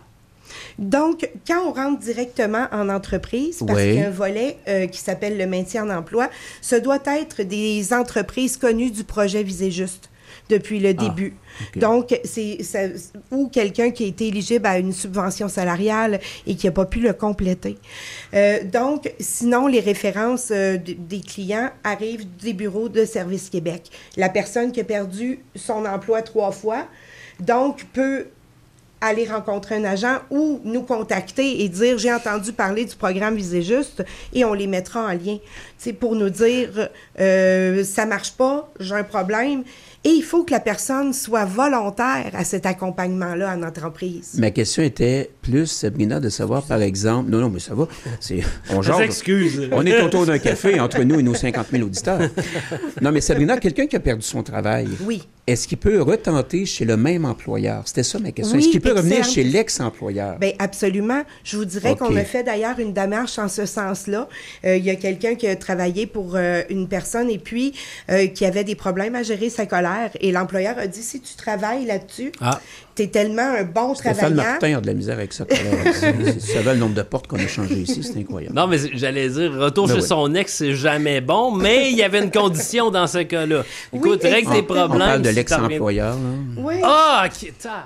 Donc, quand on rentre directement en entreprise, parce oui. qu'il y a un volet euh, qui s'appelle le maintien en emploi, ce doit être des entreprises connues du projet Visée Juste depuis le début. Ah, okay. Donc, c'est ça, ou quelqu'un qui a été éligible à une subvention salariale et qui n'a pas pu le compléter. Euh, donc, sinon, les références euh, d- des clients arrivent des bureaux de Service Québec. La personne qui a perdu son emploi trois fois, donc, peut aller rencontrer un agent ou nous contacter et dire « J'ai entendu parler du programme Visée Juste » et on les mettra en lien. C'est pour nous dire euh, « Ça marche pas, j'ai un problème ». Et il faut que la personne soit volontaire à cet accompagnement-là en entreprise. Ma question était plus, Sabrina, de savoir, par exemple... Non, non, mais ça va. C'est, on jase. Excuse. On est autour d'un café entre nous et nos cinquante mille auditeurs. Non, mais Sabrina, quelqu'un qui a perdu son travail, oui. est-ce qu'il peut retenter chez le même employeur? C'était ça ma question. Oui, est-ce qu'il peut excellent. revenir chez l'ex-employeur? Bien, absolument. Je vous dirais Okay. qu'on a fait d'ailleurs une démarche en ce sens-là. Euh, il y a quelqu'un qui a travaillé pour euh, une personne et puis euh, qui avait des problèmes à gérer sa colère. Et l'employeur a dit, si tu travailles là-dessus, Ah. tu es tellement un bon Stéphane travaillant. Martin a de la misère avec ça. Tu savais le nombre de portes qu'on a changées ici, c'est incroyable. Non, mais j'allais dire, retour Ben chez oui. son ex, c'est jamais bon, mais il y avait une condition dans ce cas-là. Écoute, Oui, règle tes exactement. problèmes. On parle de si t'en reviens- l'ex-employeur. Là. Oui. Ah, qui tard.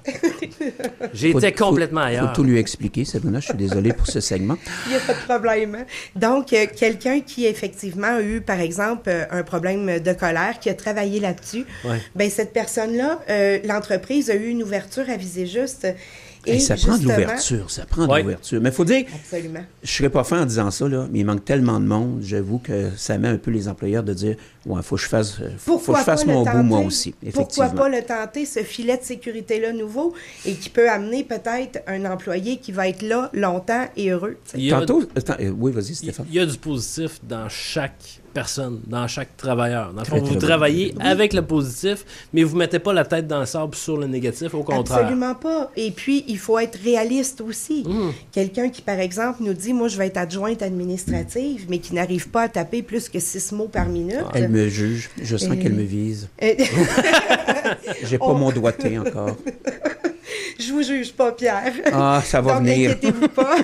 J'étais Faut- complètement faut, ailleurs. faut tout lui expliquer, Sabrina. Je suis désolé pour ce segment. Il n'y a pas de problème. hein. Donc, euh, quelqu'un qui, effectivement, a eu, par exemple, euh, un problème de colère, qui a travaillé là-dessus, Ouais. ben cette personne-là, euh, l'entreprise a eu une ouverture à viser juste. Et Hey, ça prend de justement- l'ouverture, ça prend de Ouais. l'ouverture. Mais il faut dire, Absolument. je serais pas fin en disant ça, là, mais il manque tellement de monde, j'avoue que ça met un peu les employeurs de dire, ouais, il faut que je fasse, euh, faut, faut Pourquoi que je fasse pas mon le bout moi tenter? aussi, effectivement. Pourquoi pas le tenter, ce filet de sécurité-là nouveau, et qui peut amener peut-être un employé qui va être là longtemps et heureux. tu sais. Il y a- Tantôt, attends, euh, oui, vas-y, Il Stéphane. il y a du positif dans chaque personne, dans chaque travailleur. Dans le fond, Très, vous très bon. travaillez Oui. avec le positif, mais vous ne mettez pas la tête dans le sable sur le négatif, au contraire. Absolument pas. Et puis, il faut être réaliste aussi. Mmh. Quelqu'un qui, par exemple, nous dit, moi, je vais être adjointe administrative, mais qui n'arrive pas à taper plus que six mots par minute. Elle me juge, je sens Euh, qu'elle me vise. Euh, J'ai pas on- mon doigté encore. Je vous juge pas, Pierre. Ah, ça va Donc, venir. inquiétez-vous pas.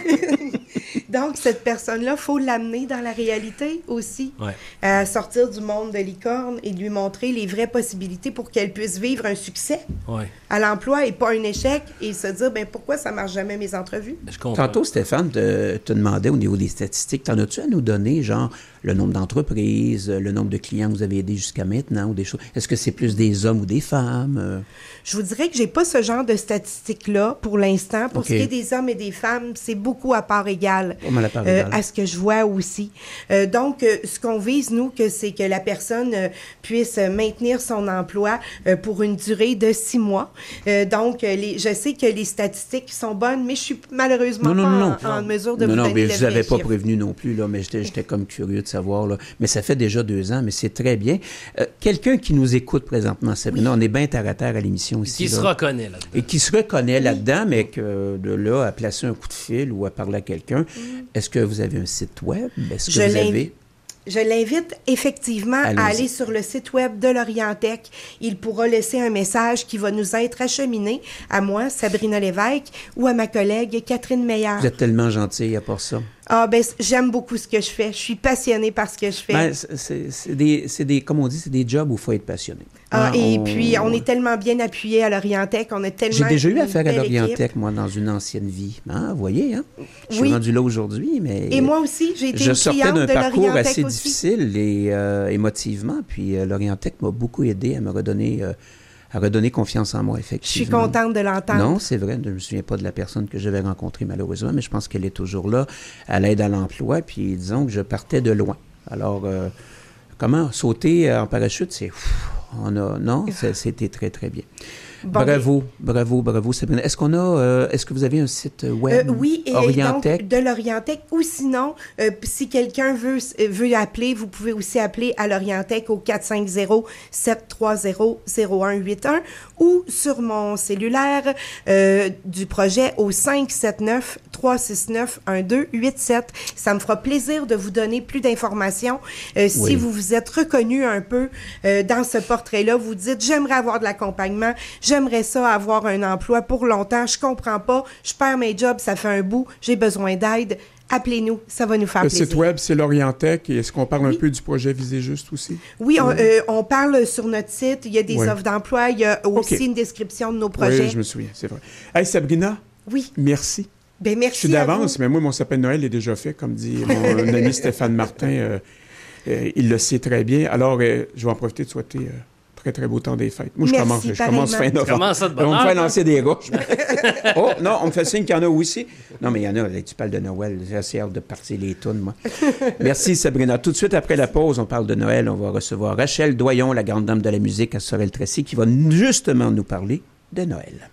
Donc, cette personne-là, il faut l'amener dans la réalité aussi. Ouais. À sortir du monde de licorne et de lui montrer les vraies possibilités pour qu'elle puisse vivre un succès Ouais, à l'emploi et pas un échec et se dire, ben pourquoi ça marche jamais mes entrevues? je comprends. Tantôt, Stéphane te, te demandait au niveau des statistiques, t'en as-tu à nous donner, genre, le nombre d'entreprises, le nombre de clients que vous avez aidés jusqu'à maintenant, ou des choses? Est-ce que c'est plus des hommes ou des femmes? Euh, Je vous dirais que j'ai pas ce genre de statistiques-là pour l'instant. Pour OK. ce qui est des hommes et des femmes, c'est beaucoup à part égale. Pas mal à part euh, égale. à ce que je vois aussi. Euh, donc, euh, ce qu'on vise, nous, que c'est que la personne euh, puisse maintenir son emploi euh, pour une durée de six mois. Euh, donc, euh, les, je sais que les statistiques sont bonnes, mais je suis malheureusement Non, non, pas non, en, non. en mesure de non, vous non, donner mais le je vous avais vrai pas chiffre. prévenu non plus, là, mais j'étais, j'étais comme curieux de savoir, là. Mais ça fait déjà deux ans, mais c'est très bien. Euh, quelqu'un qui nous écoute présentement, Sabrina, on est bien terre à terre à l'émission ici. Qui se là. reconnaît là-dedans. Et qui se reconnaît là-dedans, mais que de là à placer un coup de fil ou à parler à quelqu'un, est-ce que vous avez un site web? Est-ce que Je vous l'invite- avez... Je l'invite effectivement Allons-y. à aller sur le site web de l'Orientec. Il pourra laisser un message qui va nous être acheminé à moi, Sabrina Lévesque, ou à ma collègue Catherine Meillard. Vous êtes tellement gentille à part ça. Ah ben c- j'aime beaucoup ce que je fais. Je suis passionnée par ce que je fais. Ben, c'est, c'est- c'est des, c'est des, comme on dit, c'est des jobs où il faut être passionné. ah, Hein, et puis on est tellement bien appuyé à l'Orientec, on a tellement J'ai déjà eu une affaire à belle l'Orientec, équipe. moi, dans une ancienne vie. Hein, vous voyez, hein? Je suis Oui. rendu là aujourd'hui, mais... Et moi aussi, j'ai été Je une sortais cliente d'un de parcours l'Orientec assez aussi. difficile et euh, émotivement, puis euh, l'Orientec m'a beaucoup aidé à me redonner, euh, à redonner confiance en moi, Je effectivement. suis contente de l'entendre. Non, c'est vrai, je ne me souviens pas de la personne que j'avais rencontrée malheureusement, mais je pense qu'elle est toujours là à l'aide à l'emploi, puis disons que je partais de loin. Alors, euh, comment sauter en parachute, c'est... pff, on a, non, c'est- c'était très, très bien. Bon, bravo, bravo, bravo, Sabrina. Est-ce qu'on a, euh, est-ce que vous avez un site Euh, web? oui, et Orientec? donc de l'Orientec. Ou sinon, euh, si quelqu'un veut, euh, veut appeler, vous pouvez aussi appeler à l'Orientec au quatre cinq zéro, sept trois zéro, zéro un huit un ou sur mon cellulaire euh, du projet au cinq sept neuf, trois six neuf, un deux huit sept. Ça me fera plaisir de vous donner plus d'informations. Euh, si Oui. vous vous êtes reconnu un peu euh, dans ce portrait-là, vous dites, j'aimerais avoir de l'accompagnement, j'aimerais ça avoir un emploi pour longtemps, je comprends pas, je perds mes jobs, ça fait un bout, j'ai besoin d'aide. Appelez-nous, ça va nous faire Le plaisir. site web, c'est l'Orientec. Et est-ce qu'on parle Oui. un peu du projet Visé Juste aussi? Oui, on, euh, on parle sur notre site, il y a des Oui. offres d'emploi, il y a aussi OK. une description de nos projets. Oui, je me souviens, c'est vrai. Hey, Sabrina, Oui, merci. ben Je merci suis à d'avance, vous. mais moi, mon sapin de Noël est déjà fait, comme dit mon ami Stéphane Martin. Euh, euh, il le sait très bien. Alors, euh, je vais en profiter de souhaiter... euh, Très, très beau temps des fêtes. Moi, je Merci, commence, je commence fin novembre. Comment ça de bonne On me heure, fait hein? lancer des roches. Oh, non, on me fait signe qu'il y en a aussi. Non, mais il y en a. Là, tu parles de Noël. J'ai assez hâte de partir les tunes, moi. Merci, Sabrina. Tout de suite après la pause, on parle de Noël. On va recevoir Rachel Doyon, la grande dame de la musique à Sorel-Tracy, qui va justement nous parler de Noël.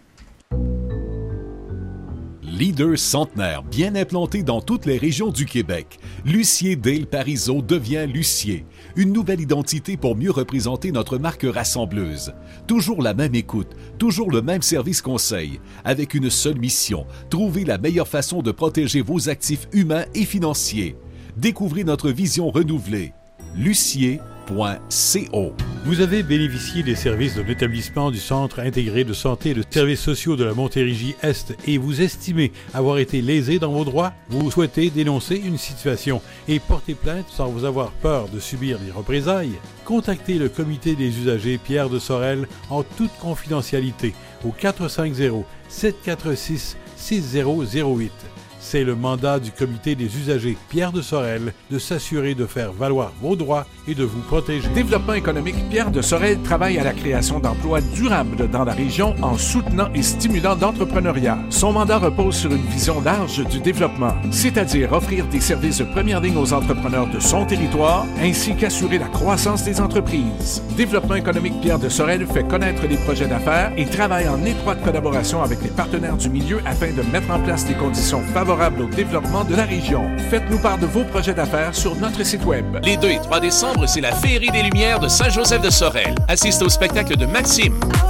Leader centenaire bien implanté dans toutes les régions du Québec, Lucier Dale Parizeau devient Lucier. Une nouvelle identité pour mieux représenter notre marque rassembleuse. Toujours la même écoute, toujours le même service conseil, avec une seule mission, trouver la meilleure façon de protéger vos actifs humains et financiers. Découvrez notre vision renouvelée. Lucier point co. Vous avez bénéficié des services de l'établissement du Centre intégré de santé et de services sociaux de la Montérégie-Est et vous estimez avoir été lésé dans vos droits? Vous souhaitez dénoncer une situation et porter plainte sans vous avoir peur de subir des représailles? Contactez le comité des usagers Pierre de Sorel en toute confidentialité au quatre cinq zéro, sept quatre six, six zéro zéro huit. C'est le mandat du comité des usagers Pierre de Sorel de s'assurer de faire valoir vos droits et de vous protéger. Développement économique Pierre de Sorel travaille à la création d'emplois durables dans la région en soutenant et stimulant l'entrepreneuriat. Son mandat repose sur une vision large du développement, c'est-à-dire offrir des services de première ligne aux entrepreneurs de son territoire, ainsi qu'assurer la croissance des entreprises. Développement économique Pierre de Sorel fait connaître les projets d'affaires et travaille en étroite collaboration avec les partenaires du milieu afin de mettre en place des conditions favorables au développement de la région. Faites-nous part de vos projets d'affaires sur notre site web. Les deux et trois décembre, c'est la Féerie des Lumières de Saint-Joseph-de-Sorel. Assiste au spectacle de Maxime.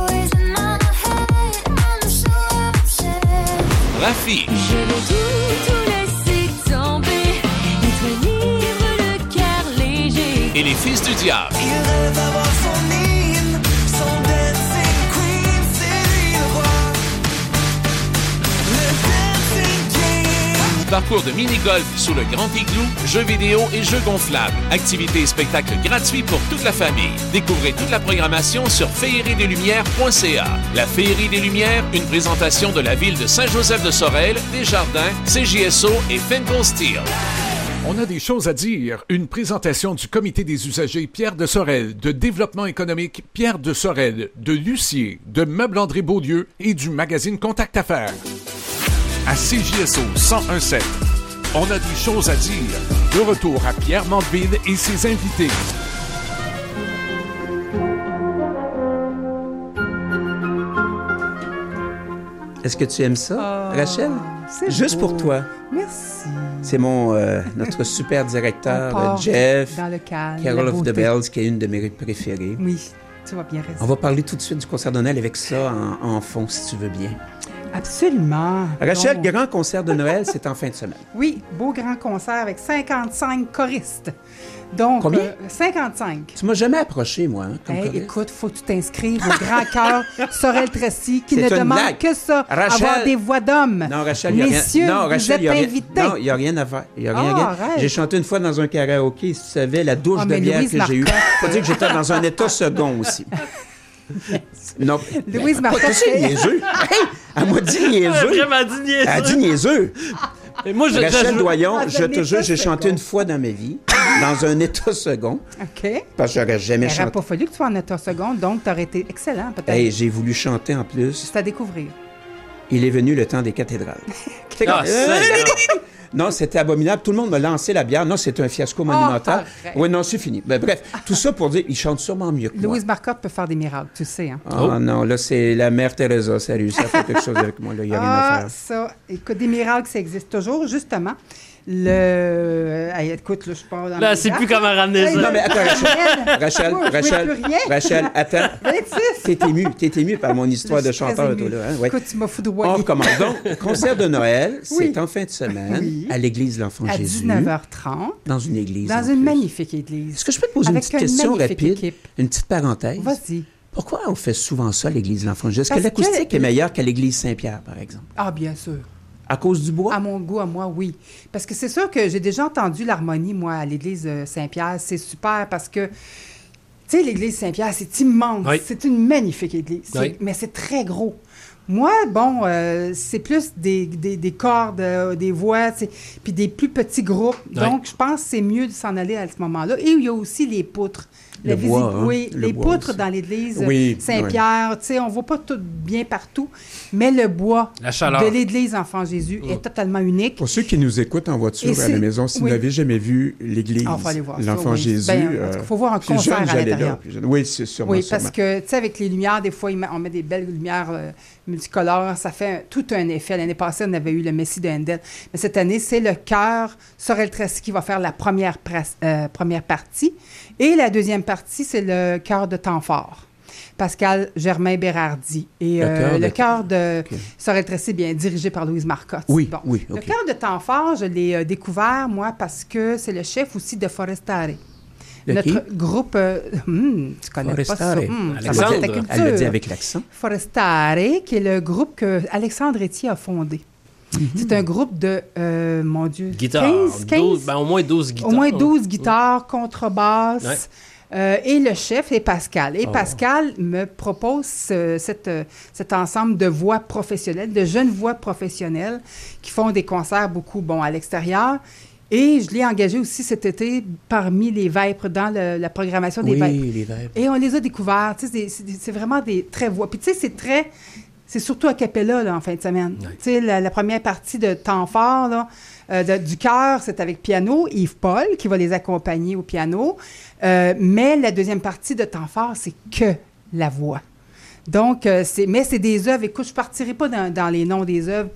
Rafi. Je vais tout, tout laisser tomber et te livre le cœur léger. Et les Fils du Diable. Il rêve d'avoir son hymne, son dancing queen, c'est lui le roi. Le dancing king. Parcours de mini-golf sous le Grand Igloo, jeux vidéo et jeux gonflables. Activités et spectacles gratuits pour toute la famille. Découvrez toute la programmation sur féerie des lumières point c a. La Féerie des Lumières, une présentation de la ville de Saint-Joseph-de-Sorel, Desjardins, C J S O et Finkel Steel. On a des choses à dire. Une présentation du comité des usagers Pierre de Sorel, de développement économique Pierre de Sorel, de Lucier, de Meubles André Beaulieu et du magazine Contact Affaires. À C J S O cent un sept, on a des choses à dire. De retour à Pierre Mandeville et ses invités. Est-ce que tu aimes ça, Oh, Rachel? c'est Juste beau. pour toi. Merci. C'est mon euh, notre super On directeur, part euh, Jeff, dans le calme, Carol la of the beauté. Bells, qui est une de mes préférées. Oui, tu vas bien rester. On va parler tout de suite du concert de Noël avec ça en, en fond, si tu veux bien. Absolument. Rachel, Donc, grand concert de Noël, c'est en fin de semaine. Oui, beau grand concert avec cinquante-cinq choristes. Donc, Combien? euh, cinquante-cinq. Tu m'as jamais approché, moi, hein, comme Hey, choriste. écoute, faut que tu t'inscrives au Grand Chœur Sorel-Tracy qui C'est ne une demande blague. que ça, Rachel- avoir des voix d'hommes. Non, Rachel, il y a rien. Messieurs, Non, vous Rachel, êtes il y a rien. invités. Non, il n'y a rien à faire. Il y a rien, Ah, rien. arrête. J'ai chanté une fois dans un karaoké, si tu savais, la douche Ah, de mais bière Louise que j'ai eue. Marcotte. Faut dire que j'étais dans un état second aussi. Non. Louise Ben, Marcotte. pas touché, niaiseux. Hey, elle m'a dit niaiseux. Elle a vraiment dit niaiseux. Elle a dit niaiseux. Et moi, je, Rachel je- Doyon, Dans je un te jure, état j'ai chanté second. une fois dans ma vie, dans un état second, OK. parce que j'aurais jamais Il n'aurait chanté. pas fallu que tu sois en état seconde, donc tu aurais été excellent, peut-être. Hey, j'ai voulu chanter en plus. C'est à découvrir. Il est venu le temps des cathédrales. C'est Ah, comme- Seigneur. Non, c'était abominable. Tout le monde me lançait la bière. Non, c'était un fiasco monumental. arrête. Oui, non, c'est fini. Ben, bref, tout ça pour dire, il chante sûrement mieux que moi. Louise Marcotte peut faire des miracles, tu sais. Hein? Ah non, là, c'est la mère Teresa. Sérieux, ça fait quelque chose avec moi. Là, il n'y a rien à Ah, faire. ça. Écoute, des miracles, ça existe toujours, justement. Le. Hey, écoute, là, je pars dans Là, mes c'est dates. plus comment ramener Hey, ça. Non, mais attends, Rachel. Rachel, Moi, je veux Rachel, plus rien. Rachel, attends. vingt-six. T'es ému, t'es ému par mon histoire Je de suis très chanteur, émue. toi, là. Hein? Ouais. Écoute, tu m'as foudroyé. On recommence. Donc, concert de Noël, Oui. c'est en fin de semaine, Oui. à l'église de l'Enfant À Jésus. dix-neuf heures trente. Dans une église. Dans en une plus. magnifique église. Est-ce que je peux te poser Avec une petite une question magnifique rapide? équipe. Une petite parenthèse. Vas-y. Pourquoi on fait souvent ça à l'église de l'Enfant Jésus? Est-ce que Parce l'acoustique que- est meilleure qu'à l'église Saint-Pierre, par exemple? Ah, bien sûr. À cause du bois? À mon goût, à moi, oui. Parce que c'est sûr que j'ai déjà entendu l'harmonie, moi, à l'église euh, Saint-Pierre. C'est super parce que, tu sais, l'église Saint-Pierre, c'est immense. Oui. C'est une magnifique église. C'est- Oui. Mais c'est très gros. Moi, bon, euh, c'est plus des, des, des cordes, euh, des voix, tu sais, puis des plus petits groupes. Oui. Donc, je pense que c'est mieux de s'en aller à ce moment-là. Et il y a aussi les poutres. Le La bois, visi- hein, Oui, le les bois poutres aussi. dans l'église Oui, Saint-Pierre, tu sais, on ne voit pas tout bien partout, mais le bois La chaleur. de l'église Enfant Jésus Mm. est totalement unique. Pour ceux qui nous écoutent en voiture Et à la c'est- maison, si oui. vous n'avez jamais vu l'église, Ah, faut aller voir ça, l'Enfant oui. Jésus... Ben, euh, parce qu'il faut voir un plus concert jeune, à j'allais l'intérieur. là, plus jeune. Oui, c'est sûrement. Oui, sûrement. parce que, tu sais, avec les lumières, des fois, ils met- on met des belles lumières euh, multicolores, ça fait un- tout un effet. L'année passée, on avait eu le Messie de Handel. Mais cette année, c'est le chœur Sorel Tracy qui va faire la première, pres- euh, première partie. Et la deuxième partie, c'est le chœur de Temps fort. Pascal Germain Bérardi. Et Le euh, chœur le de- chœur de Ok. Sorel Tracy, bien dirigé par Louise Marcotte. Oui, Bon. oui, Le ok. chœur de Temps fort, je l'ai euh, découvert, moi, parce que c'est le chef aussi de Forestare. De Notre qui? groupe... euh, hmm, tu connais pas ça. Forestare. Hmm, ça Alexandre. marche ta culture. Elle le dit avec l'accent. Forestare, qui est le groupe que Alexandre Etier a fondé. C'est un groupe de, euh, mon Dieu, Guitare. quinze, quinze, douze, ben, au moins douze guitares. au moins douze guitares, contrebasse. Ouais. Euh, et le chef est Pascal. Et Oh. Pascal me propose ce- cette, euh, cet ensemble de voix professionnelles, de jeunes voix professionnelles qui font des concerts beaucoup bon, à l'extérieur. Et je l'ai engagé aussi cet été parmi les Vêpres, dans le- la programmation des Oui, Vêpres. les Vêpres. Et on les a découverts. Tu sais, c'est- c'est c'est vraiment des très voix. Puis tu sais, c'est très... C'est surtout a cappella, là, en fin de semaine. Ouais. Tu sais, la, la première partie de Temps fort, là, euh, de- du chœur, c'est avec piano, Yves Paul, qui va les accompagner au piano. Euh, mais la deuxième partie de Temps fort, c'est que la voix. Donc, euh, c'est, mais c'est des œuvres. Écoute, je ne partirai pas dans, dans les noms des œuvres.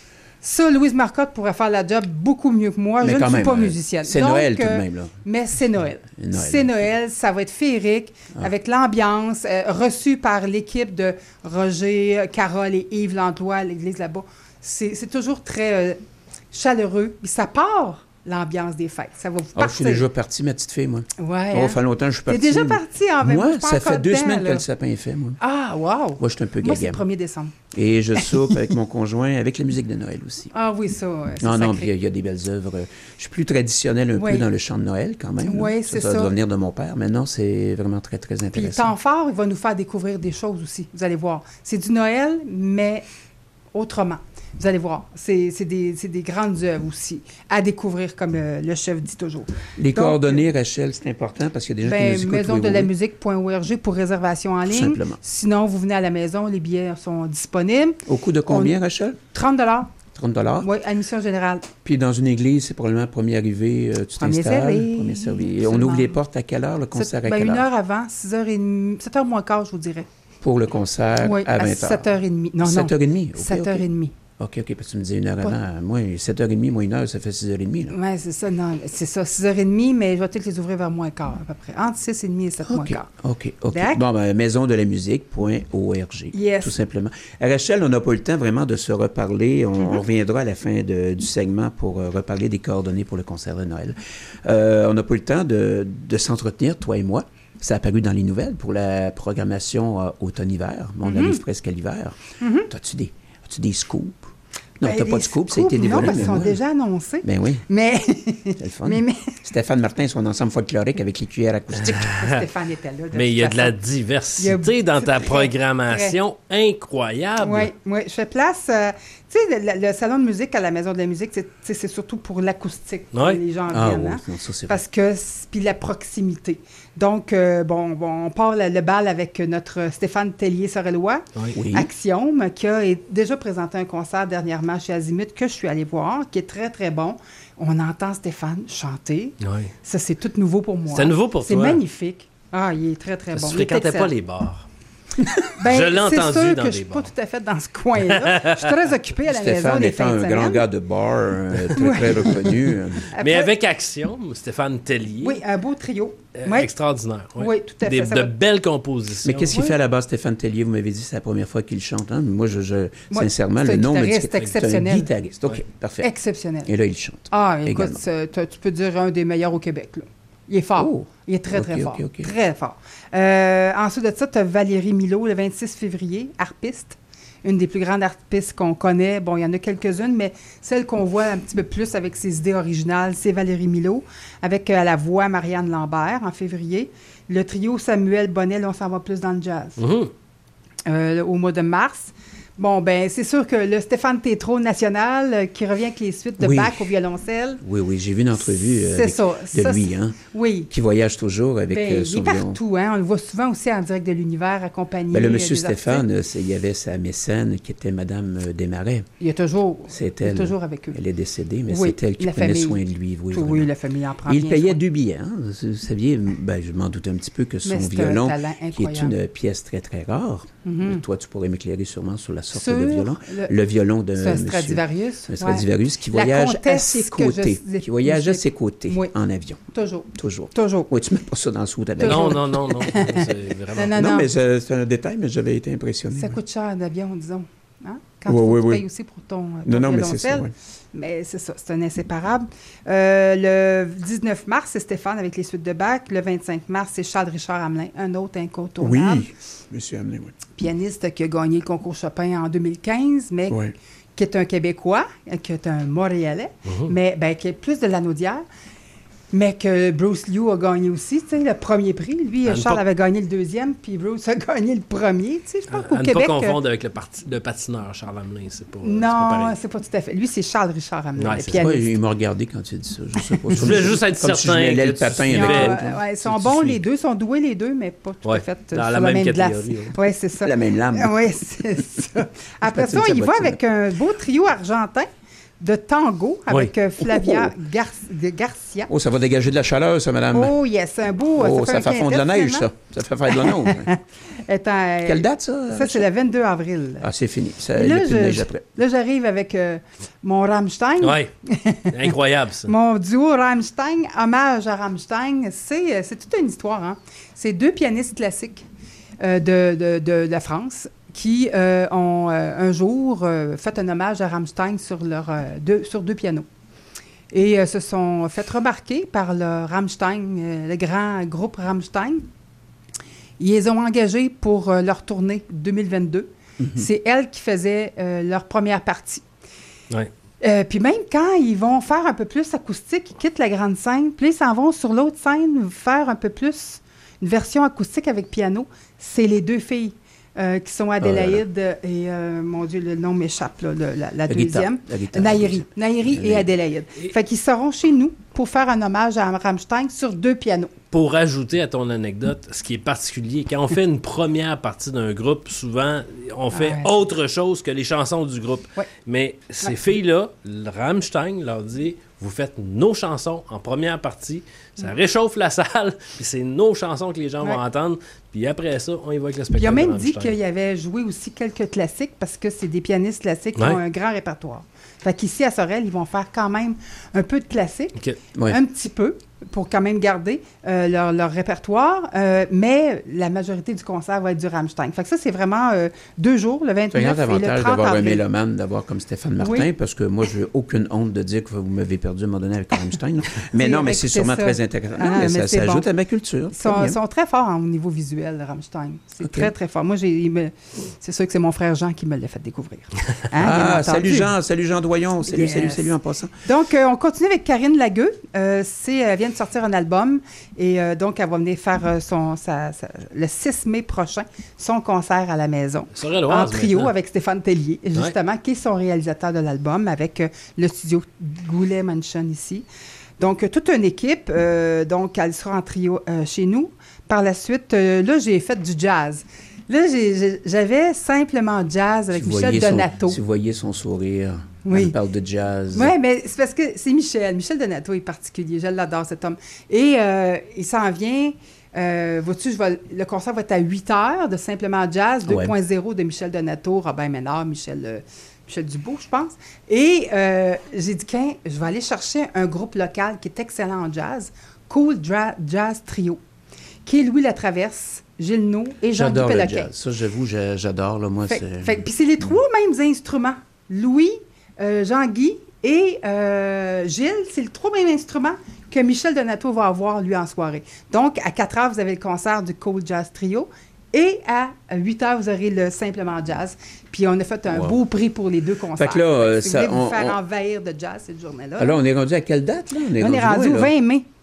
Ça, Louise Marcotte pourrait faire la job beaucoup mieux que moi. Mais je ne quand suis même, pas euh, musicienne. c'est Donc, Noël tout de euh, même, là. Mais c'est Noël. Noël. C'est Noël, ça va être féerique, Ah. avec l'ambiance, euh, reçue par l'équipe de Roger, Carole et Yves Landlois à l'église là-bas. C'est, c'est toujours très euh, chaleureux. Puis ça part, l'ambiance des fêtes. Ça va vous Ah, je partir. suis déjà parti, ma petite fille, moi. Ouais, Oh, hein? ça fait longtemps que je suis T'es parti. déjà parti en même Moi, je suis pas ça encore fait deux dedans, semaines là. que le sapin est fait, moi. Ah, wow! Moi, je suis un peu Moi, c'est gaga. le premier décembre. Et je soupe avec mon conjoint, avec la musique de Noël aussi. Ah oui, ça, ouais, c'est Non, non, sacré. puis il y a- il y a des belles œuvres. Je suis plus traditionnel un Oui. peu dans le chant de Noël, quand même. là. Oui, c'est Ça ça. doit venir de mon père. Mais non, c'est vraiment très, très Puis le intéressant. temps fort, il va nous faire découvrir des choses aussi. Vous allez voir. C'est du Noël, mais autrement. Vous allez voir. C'est, c'est, des, c'est des grandes œuvres aussi à découvrir, comme euh, le chef dit toujours. Les Donc, coordonnées, Rachel, c'est important parce qu'il y a des gens qui Ben, nous écoutent. maison oui, de oui, la oui. musique point org pour réservation en ligne. simplement. Sinon, vous venez à la maison, les billets sont disponibles. Au coût de combien, Rachel? trente dollars. trente dollars. Oui, admission générale. Puis dans une église, c'est probablement premier arrivé, euh, tu Premier t'installes. servi. Premier servi. Et on Absolument. ouvre les portes à quelle heure, le concert C'est- à ben, quelle une heure? heure avant, six heures trente, sept heures moins quart, je vous dirais. Pour le concert Oui, à vingt heures. sept heures trente. Non, non. sept heures trente? OK, sept heures OK. trente. OK, OK, parce que tu me disais une heure Pas- avant. Moi, sept heures trente, moins une heure, ça fait six heures trente. Là. Oui, c'est ça. Non, c'est ça. six heures trente, mais je vais peut-être les ouvrir vers moins quart, à peu près. Entre six heures trente et sept moins OK, quart. OK, OK. D'accord. Bon, ben, maison de la musique point org. Yes. Tout simplement. À Rachel, on n'a pas eu le temps vraiment de se reparler. On, Mm-hmm. on reviendra à la fin de- du segment pour euh, reparler des coordonnées pour le concert de Noël. Euh, on n'a pas eu le temps de, de s'entretenir, toi et moi. Ça a apparu dans les nouvelles pour la programmation euh, automne-hiver. On Mm-hmm. arrive presque à l'hiver. As-tu des, as-tu des scoops? Non, Ben, t'as les pas de scoop, ça a été scoops, dévoilé. Non, parce mais qu'ils sont moi- déjà annoncés. Ben oui, Mais c'est le fun. Mais- mais- Stéphane Martin, son ensemble folklorique avec les cuillères acoustiques. Stéphane était là. Mais il y a toute de la façon. diversité Il y a- dans ta très, programmation incroyable. Oui, oui. Je fais place. euh, tu sais, le, le- le salon de musique à la Maison de la musique, c'est, tu sais, c'est surtout pour l'acoustique que Ouais. les gens Ah viennent. oui, hein. non, ça c'est vrai. Parce que, c'est- puis la proximité. Donc, euh, bon, bon, on part le, le bal avec notre Stéphane Tellier-Sorellois, Oui. Axiome, qui a é- déjà présenté un concert dernièrement chez Azimut que je suis allée voir, qui est très, très bon. On entend Stéphane chanter. Oui. Ça, c'est tout nouveau pour moi. C'était nouveau pour C'est toi. magnifique. Ah, il est très, très Parce bon. que Il tu est fréquentais pas excellent. les bars. Ben, Je l'ai entendu c'est sûr dans que des je suis bars. pas tout à fait dans ce coin-là. Je suis très occupée à la maison Stéphane les étant fins de un grand semaine. gars de bar, euh, très, très reconnu. euh, Après- Mais avec Action, Stéphane Tellier. Oui, un beau trio. euh, Oui. Extraordinaire. ouais. Oui, tout à Des- fait, ça de va- belles compositions. Mais qu'est-ce qu'il Oui. fait à la base, Stéphane Tellier? Vous m'avez dit que c'est la première fois qu'il chante. Hein? Moi, je, je- Moi, sincèrement, c'est le un nom me dit guitariste que- exceptionnel. C'est un guitariste. OK, Ouais. parfait. Exceptionnel. Et là, il chante. Ah, écoute, également. c'est- tu tu peux dire un des meilleurs au Québec. Là. Il est fort. Oh. Il est très, très Ok, fort. ok, ok. Très fort. Euh, ensuite de ça, tu as Valérie Milot, le vingt-six février, harpiste. Une des plus grandes harpistes qu'on connaît. Bon, il y en a quelques-unes, mais celle qu'on voit un petit peu plus avec ses idées originales, c'est Valérie Milot, avec euh, à la voix Marianne Lambert en février. Le trio Samuel Bonnet, là, on s'en va plus dans le jazz. Mhm. Euh, au mois de mars. Bon, ben c'est sûr que le Stéphane Tétrault national euh, qui revient avec les suites de Oui. Bach au violoncelle. Oui, oui, j'ai vu une entrevue euh, C'est avec- ça. de Ça, lui, c'est- hein, Oui. qui voyage toujours avec Ben, euh, il son est violon. partout, hein. On le voit souvent aussi en direct de l'univers, accompagné Ben, le euh, monsieur des Stéphane, artistes. euh, c'est- il y avait sa mécène qui était Madame euh, Desmarais. Il est toujours, C'est il est elle. toujours avec eux. Elle est décédée, mais Oui, c'est elle qui la prenait famille. soin de lui. Oui, Tout, vraiment. oui, la famille en prend Il bien payait soin. du billet. Hein? Vous saviez, ben, je m'en doutais un petit peu que son Mais c'est un violon, talent qui est incroyable. une pièce très, très rare. Mhm. Toi, tu pourrais m'éclairer sûrement sur la sorte Sur de violon. le- Le, violon de c'est un monsieur- Stradivarius, Un Stradivarius ouais. qui La voyage à comtesse ses que je côtés. sais- Qui voyage à je sais- ses côtés Oui. en avion. Toujours. Toujours. Toujours. Oui, tu mets pas ça dans le sous avec. Non, non, non, non. C'est vraiment... Non, non, non. mais je- c'est un détail, mais j'avais été impressionné. Ça oui. coûte cher d'avion, disons. Hein? Quand Oui, il faut oui, que tu oui. payes aussi pour ton, ton Non, non, mais c'est violoncelle. ça, oui. Mais c'est ça, c'est un inséparable. Euh, le dix-neuf mars, c'est Stéphane avec les suites de Bach. Le vingt-cinq mars, c'est Charles-Richard Hamelin, un autre incontournable. Oui, monsieur Hamelin, oui. Pianiste qui a gagné le concours Chopin en deux mille quinze, mais Oui. qui est un Québécois, qui est un Montréalais, Mhm. mais ben, qui est plus de l'Anaudière, mais que Bruce Liu a gagné aussi, tu sais, le premier prix. Lui, À ne Charles pas- avait gagné le deuxième, puis Bruce a gagné le premier. Tu sais, je pense À qu'au ne Québec... pas euh, confondre avec le, parti- le patineur Charles Hamelin, c'est pas, c'est pas Non, pareil. c'est pas tout à fait. Lui, c'est Charles-Richard Hamelin, Ouais, le c'est pianiste. Ouais, il m'a regardé quand tu as dit ça. Je sais pas. Je voulais juste être Comme si certain je mêlais que le tu patin suivais. avec Ouais, l'autre. ouais, ils Tu- sont tu bons suis. les deux, sont doués les deux, mais pas tout Ouais, à fait euh, dans sur la la même même glace. catégorie, Oui, c'est ça. La même lame. Oui, c'est ça. Après ça, patine sa il va bottine. avec un beau trio argentin de tango avec Oui. euh, Flavia Oh. Gar- de Garcia. Oh, ça va dégager de la chaleur, ça, madame. Oh, yes, un beau... Oh, fait ça un fait fondre quintet, la neige, ça. finalement. Ça fait faire de l'eau. Est un- Quelle date, ça? Ça, c'est le vingt-deux avril. Ah, c'est fini. Ça, Et il n'y là, a plus de je- neige après. là, j'arrive avec euh, mon Rammstein. Oui, incroyable ça. Mon duo Rammstein, hommage à Rammstein, c'est, euh, c'est toute une histoire. Hein? C'est deux pianistes classiques euh, de, de, de, de la France qui euh, ont euh, un jour euh, fait un hommage à Rammstein sur, leur, euh, deux, sur deux pianos. Et euh, se sont fait remarquer par le Rammstein, euh, le grand groupe Rammstein. Ils les ont engagés pour euh, leur tournée deux mille vingt-deux. Mhm. C'est elles qui faisaient euh, leur première partie. Ouais. Euh, puis même quand ils vont faire un peu plus acoustique, ils quittent la grande scène, puis ils s'en vont sur l'autre scène faire un peu plus une version acoustique avec piano, c'est les deux filles euh, qui sont Adélaïde et, euh, mon Dieu, le nom m'échappe, là, le- la, la La deuxième. guitare, la guitare. Naïri. Naïri et Adélaïde. Fait qu'ils seront chez nous pour faire un hommage à Rammstein sur deux pianos. Pour ajouter à ton anecdote, ce qui est particulier, quand on fait une première partie d'un groupe, souvent, on fait Ouais. autre chose que les chansons du groupe. Ouais. Mais ces Ouais. filles-là, le Rammstein leur dit, vous faites nos chansons en première partie, ça Mm. réchauffe la salle, puis c'est nos chansons que les gens Ouais. vont entendre, puis après ça, on y va avec le Puis il a spectacle. même de dit Rammstein. qu'il avait joué aussi quelques classiques parce que c'est des pianistes classiques qui Ouais. ont un grand répertoire. Fait qu'ici à Sorel, ils vont faire quand même un peu de classiques, Ok. Ouais. un petit peu, pour quand même garder euh, leur, leur répertoire, euh, mais la majorité du concert va être du Rammstein. Fait que ça, c'est vraiment euh, deux jours, le C'est un vingt-neuf grand et le avantage trente d'avoir un avril. mélomane, d'avoir comme Stéphane Martin, Oui. parce que moi, je n'ai aucune honte de dire que vous m'avez perdu à un moment donné avec Rammstein. là. Mais C'est- non, mais c'est écoutez sûrement ça. très intéressant. Ah, Non, mais mais ça c'est ça ajoute bon. à ma culture. Ils Très sont, bien. sont très forts hein, au niveau visuel, le Rammstein. C'est Ok. très, très fort. Moi, j'ai, il me- c'est sûr que c'est mon frère Jean qui me l'a fait découvrir. Hein, Ah, bien salut entendu. Jean, salut Jean Doyon, salut, Yes. salut, salut en passant. Donc, euh, on continue avec Karine Lagueux. Euh, c'est, elle vient de sortir un album et euh, donc, elle va venir faire euh, son, sa- sa- le six mai prochain son concert à la maison. Sorel-Oise, En trio maintenant. avec Stéphane Tellier, justement, qui est son réalisateur de l'album avec euh, le studio Goulet Mansion ici. Donc, euh, toute une équipe. euh, donc, elle sera en trio euh, chez nous. Par la suite, euh, là, j'ai fait du jazz. Là, j'ai- j'ai- j'avais simplement jazz avec Si vous Michel voyez son- Donato. Si vous voyez son sourire, Oui. elle parle de jazz. Oui, mais c'est parce que c'est Michel. Michel Donato est particulier. Je l'adore, cet homme. Et euh, il s'en vient. Euh, vois-tu, je vais- le concert va être à huit heures de Simplement Jazz deux point zéro de Michel Donato, Robin Ménard, Michel, euh, Michel Dubois, je pense. Et euh, j'ai dit, qu'un, je vais aller chercher un groupe local qui est excellent en jazz, Cool Dra- Jazz Trio, qui est Louis Latraverse, Gilles Naud et Jean-Guy J'adore le Péloquin. jazz. Ça, j'avoue, j'a- j'adore. Là, moi, Fait- c'est... fait- Puis c'est les trois mêmes instruments. Louis, euh, Jean-Guy et euh, Gilles, c'est les trois mêmes instruments que Michel Donato va avoir, lui, en soirée. Donc, à quatre heures, vous avez le concert du Cool Jazz Trio. Et à huit heures, vous aurez le Simplement Jazz. Puis on a fait un Wow. beau prix pour les deux concerts. Fait que là, euh, si ça- vous voulez vous on- faire on- envahir de jazz cette journée-là. Alors, on est rendu à quelle date, là? on est rendu rendu loin, au là. vingt mai.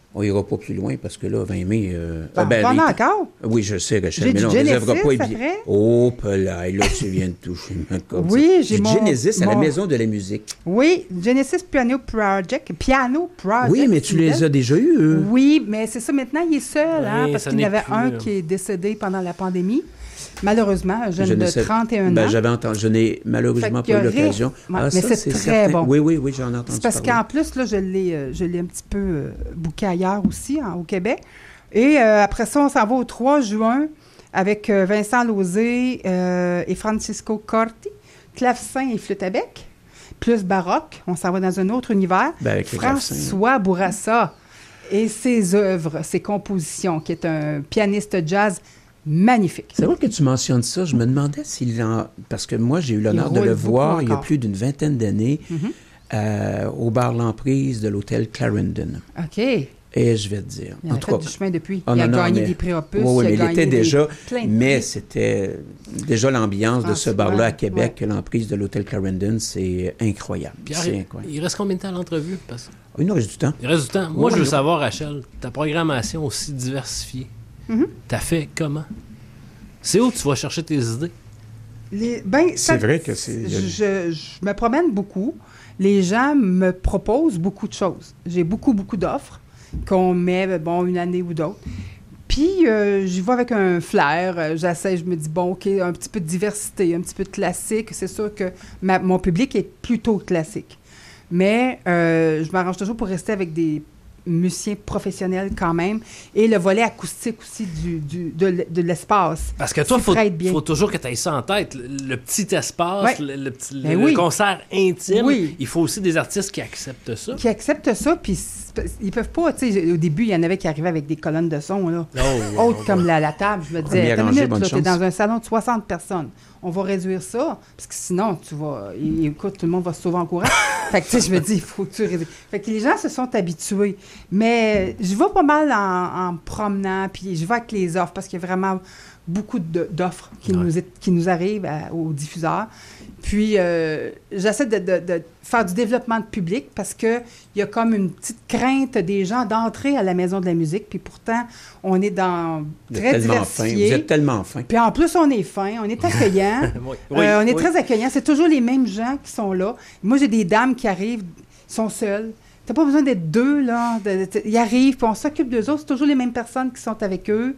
On ira pas plus loin parce que là, vingt mai... Euh, Bon, ah, ben, t'en les- as encore? Oui, je sais, Rachel, J'ai mais du là, on ne Genesis réservera pas les après. billets. Oh, là, là, tu viens de toucher ma corde. Oui, j'ai Du mon- Genesis à la mon- Maison de la musique. Oui, Genesis Piano Project. Piano Project. Oui, mais tu s'il les plaît. as déjà eus, eux. Oui, mais c'est ça, maintenant, il est seul, hein, Oui, parce ça qu'il y en n'est avait plus, un là. qui est décédé pendant la pandémie. Malheureusement, un jeune Je ne de sais- trente et un ben, ans. j'avais entendu, je n'ai malheureusement Fait pas eu qu'il y aurait- l'occasion. Ouais, Ah, mais ça, c'est très certain. bon. Oui, oui, oui, j'en ai entendu C'est parce parler. qu'en plus, là, je l'ai, euh, je l'ai un petit peu euh, booké ailleurs aussi, hein, au Québec. Et euh, après ça, on s'en va au trois juin avec euh, Vincent Lauzé euh, et Francisco Corti, clavecin et flûte à bec, plus baroque. On s'en va dans un autre univers. Ben, avec le clavecin. François Bourassa et ses œuvres, ses compositions, qui est un pianiste jazz magnifique. C'est vrai que tu mentionnes ça. Je me demandais s'il en... Parce que moi, j'ai eu l'honneur Il de roule le beaucoup voir il y a encore. plus d'une vingtaine d'années Mhm. euh, au bar L'Emprise de l'hôtel Clarendon. OK. Et je vais te dire... Il a en tout fait cas- du chemin depuis. Ah, il a non, non, gagné mais- des prix Opus. Oui, oui, il a mais il gagné était des- déjà... plein de Mais prix. c'était... Déjà, l'ambiance de ce François, bar-là à Québec, ouais. l'Emprise de l'hôtel Clarendon, c'est incroyable. Pierre, C'est il- incroyable. il reste combien de temps à l'entrevue? Parce... Oui, il nous reste du temps. Il reste du temps. Moi, Oui, je veux oui. savoir, Rachel, ta programmation aussi diversifiée, Mhm. t'as fait comment? C'est où tu vas chercher tes idées? Les- ben, C'est ça- vrai que c'est- Je, je- je me promène beaucoup. Les gens me proposent beaucoup de choses. J'ai beaucoup, beaucoup d'offres qu'on met, bon, une année ou d'autres. Puis, euh, j'y vais avec un flair. Euh, J'essaie, je me dis, bon, OK, un petit peu de diversité, un petit peu de classique. C'est sûr que ma- mon public est plutôt classique. Mais euh, je m'arrange toujours pour rester avec des musiciens professionnels quand même. Et le volet acoustique aussi du, du- de, l- de l'espace. Parce que toi, il C'est faut, très bien. faut toujours que tu aies ça en tête. Le, le petit espace, Ouais. le, le petit- Ben le oui. concert intime. Oui. Il faut aussi des artistes qui acceptent ça. Qui acceptent ça, puis c'est- ils peuvent pas, tu sais, au début, il y en avait qui arrivaient avec des colonnes de son, là. Oh, Autres comme la, la table, je me disais, Premier attends une rangée, minute, bonne là, t'es chance. dans un salon de soixante personnes. On va réduire ça, parce que sinon, tu vas, et- écoute, tout le monde va se sauver en courant. Fait que, tu sais, je me dis, il faut que tu réduises. Fait que les gens se sont habitués. Mais je vais pas mal en, en me promenant, puis je vais avec les offres, parce qu'il y a vraiment beaucoup de- d'offres qui, Ouais. nous, est- qui nous arrivent à- aux diffuseurs. Puis, euh, j'essaie de, de- de faire du développement de public parce qu'il y a comme une petite crainte des gens d'entrer à la Maison de la musique. Puis pourtant, on est dans Vous êtes très tellement fin. diversifié. Vous êtes tellement fin. Puis en plus, on est fin, on est accueillant. Oui, Euh, oui, on est oui. très accueillant. C'est toujours les mêmes gens qui sont là. Moi, j'ai des dames qui arrivent, sont seules. T'as pas besoin d'être deux, là. De- de- ils arrivent, puis on s'occupe d'eux autres. C'est toujours les mêmes personnes qui sont avec eux.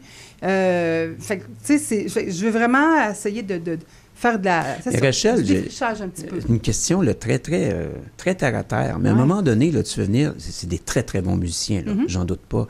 Euh, fait que, tu sais, c'est- fait- je veux vraiment essayer de, de- de faire de la... c'est Et ça, Rachel, du j'ai- défrichage un petit peu. Une question là, très, très, euh, très terre à terre. Mais à un Ouais. moment donné, là, tu veux venir, c'est c'est des très, très bons musiciens, là, Mhm. j'en doute pas.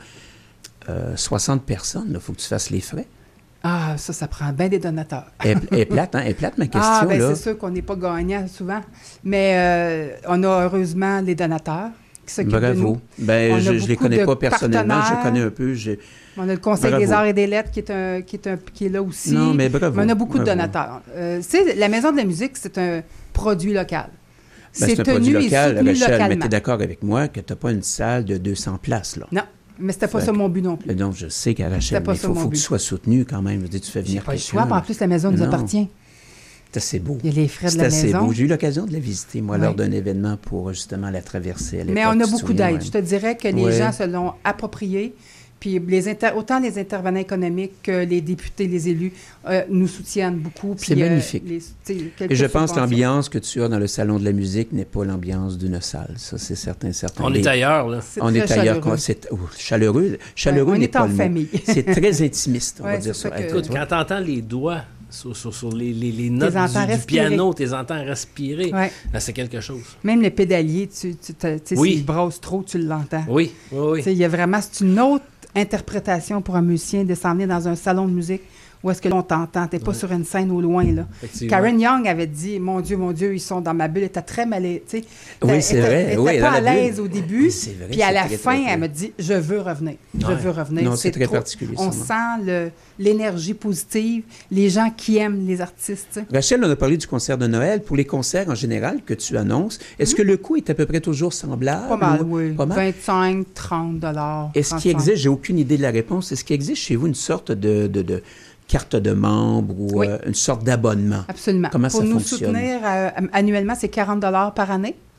Euh, soixante personnes, il faut que tu fasses les frais. Ah, ça, ça prend bien des donateurs. Elle est- elle est plate, hein? Elle est plate, ma question, Ah, bien, là. c'est sûr qu'on n'est pas gagnant souvent. Mais euh, on a heureusement les donateurs qui s'occupent de nous. Bravo. Ben, On a je ne les beaucoup connais de pas personnellement, je partenaires. connais un peu. j'ai- On a le Conseil Bravo. des arts et des lettres qui est, un, qui est, un, qui est là aussi. Non, mais bravo. on a beaucoup de Bravo. donateurs. Euh, tu sais, la Maison de la musique, c'est un produit local. Ben, c'est un tenu produit et local, soutenu Rachel, mais localement. tu es d'accord avec moi que tu n'as pas une salle de deux cents places, là. Non, mais c'était pas Fait ça que- mon but non plus. Donc, je sais qu'à C'était Rachel, pas mais il ça faut, mon faut que but. tu sois soutenu quand même. Je veux dire, tu fais venir Pas le quelqu'un. choix, puis en plus, la maison nous Non. appartient. C'est assez beau. Il y a les frais de C'est la assez maison. beau. J'ai eu l'occasion de la visiter, moi, Ouais. lors d'un événement pour justement la traverser à l'époque. Mais on a tu te beaucoup souviens, d'aide. ouais. Je te dirais que les Ouais. gens se l'ont approprié. Puis les inter- autant les intervenants économiques que les députés, les élus euh, nous soutiennent beaucoup. C'est Puis, euh, magnifique. les- tu sais, quelques Et je pense que subventions. l'ambiance que tu as dans le salon de la musique n'est pas l'ambiance d'une salle. Ça, c'est certain, certain. On Les- est ailleurs, là. C'est On très est ailleurs. chaleureux. C'est oh, chaleureux. Chaleureux Ouais, on n'est est pas en le mot. famille. C'est très intimiste, on Ouais, va dire c'est ça. ça que- Écoute, Écoute, quand t'entends les doigts sur, sur, sur les, les, les notes entends du, du respirer. piano, tu les entends respirer, Ouais. ben, c'est quelque chose. Même le pédalier, tu, tu, te- tu sais, Oui. s'il brasse trop, tu l'entends. Oui, oui, oui. Tu sais, il y a vraiment, c'est une autre interprétation pour un musicien de s'emmener dans un salon de musique où est-ce que l'on t'entend. T'es pas Ouais. sur une scène au loin, là. Effectivement. Karen Young avait dit, mon Dieu, mon Dieu, ils sont dans ma bulle. Elle était très mal, tu sais. Oui, Elle c'est était- vrai. Elle était Oui, pas dans à la bulle. l'aise au début. Oui, c'est vrai, Puis à c'est la très, fin, très, très. elle me dit, je veux revenir. Je Ouais. veux revenir. Non, c'est très trop- particulier, ça, On non. sent le- l'énergie positive, les gens qui aiment les artistes, tu sais. Rachel, on a parlé du concert de Noël. Pour les concerts en général que tu annonces, est-ce que le coût est à peu près toujours semblable? Pas mal, ou- oui. Pas mal? vingt-cinq, trente dollars. Est-ce qu'il existe, j'ai aucune idée de la réponse, est-ce qu'il existe chez vous une sorte de, de, de carte de membre ou Oui. euh, une sorte d'abonnement? Absolument. Comment Pour ça nous fonctionne? soutenir euh, annuellement, c'est quarante dollars par année.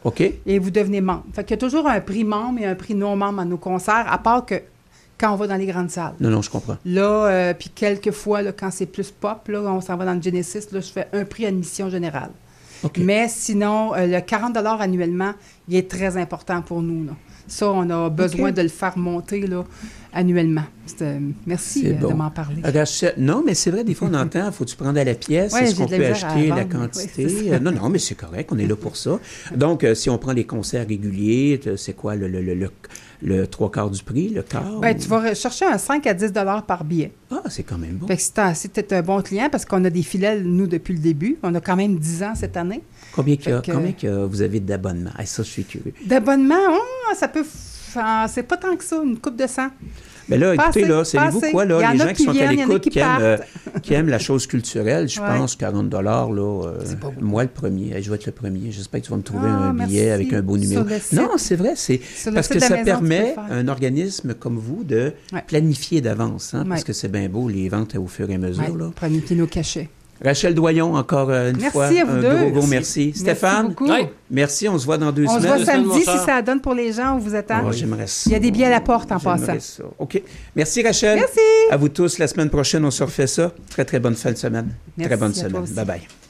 OK. Et vous devenez membre. Fait qu'il y a toujours un prix membre et un prix non membre à nos concerts, à part que quand on va dans les grandes salles. Non, non, je comprends. Là, euh, puis quelques fois, là, quand c'est plus pop, là, on s'en va dans le Genesis, là, je fais un prix admission générale. Okay. Mais sinon, euh, le quarante dollars annuellement, il est très important pour nous. Là. Ça, on a besoin okay. de le faire monter là, annuellement. Euh, merci euh, bon. de m'en parler. Rachel, non, mais c'est vrai, des fois, on entend, faut-tu prendre à la pièce? Ouais, Est-ce qu'on peut acheter la vendre, quantité? Oui, euh, non, non, mais c'est correct, on est là pour ça. Donc, euh, si on prend les concerts réguliers, c'est quoi le, le, le, le, le trois quarts du prix, le quart? Ben, ou... Tu vas chercher un cinq à dix dollars par billet. Ah, c'est quand même bon. Fait que si tu es un bon client, parce qu'on a des filets, nous, depuis le début. On a quand même dix ans cette année. Combien, que, que, combien que vous avez d'abonnements? Ah, ça, je suis curieux. D'abonnements, oh, ça peut... Enfin, c'est pas tant que ça, une coupe de sang. Mais là, écoutez, là, savez-vous quoi, là, les gens qui sont viennent, à l'écoute, qui, qui, aiment, euh, qui aiment la chose culturelle, je ouais. pense quarante dollars, là, euh, moi le premier, je vais être le premier. J'espère que tu vas me trouver ah, un billet merci. Avec un beau numéro. Non, c'est vrai, c'est parce que ça permet à un organisme comme vous de ouais. planifier d'avance, hein, ouais. parce que c'est bien beau, les ventes au fur et à mesure. Ouais. Planifier nos cachets. Rachel Doyon, encore une merci fois, à vous un deux. gros, gros merci. merci. Stéphane, merci, merci, on se voit dans deux on semaines. On se voit samedi si ça donne pour les gens où vous attendent. Oh, j'aimerais ça. Il y a des billets à la porte en j'aimerais passant. Ça. OK. Merci Rachel. Merci. À vous tous, la semaine prochaine, on se refait ça. Très, très bonne fin de semaine. Merci très bonne semaine. Bye-bye.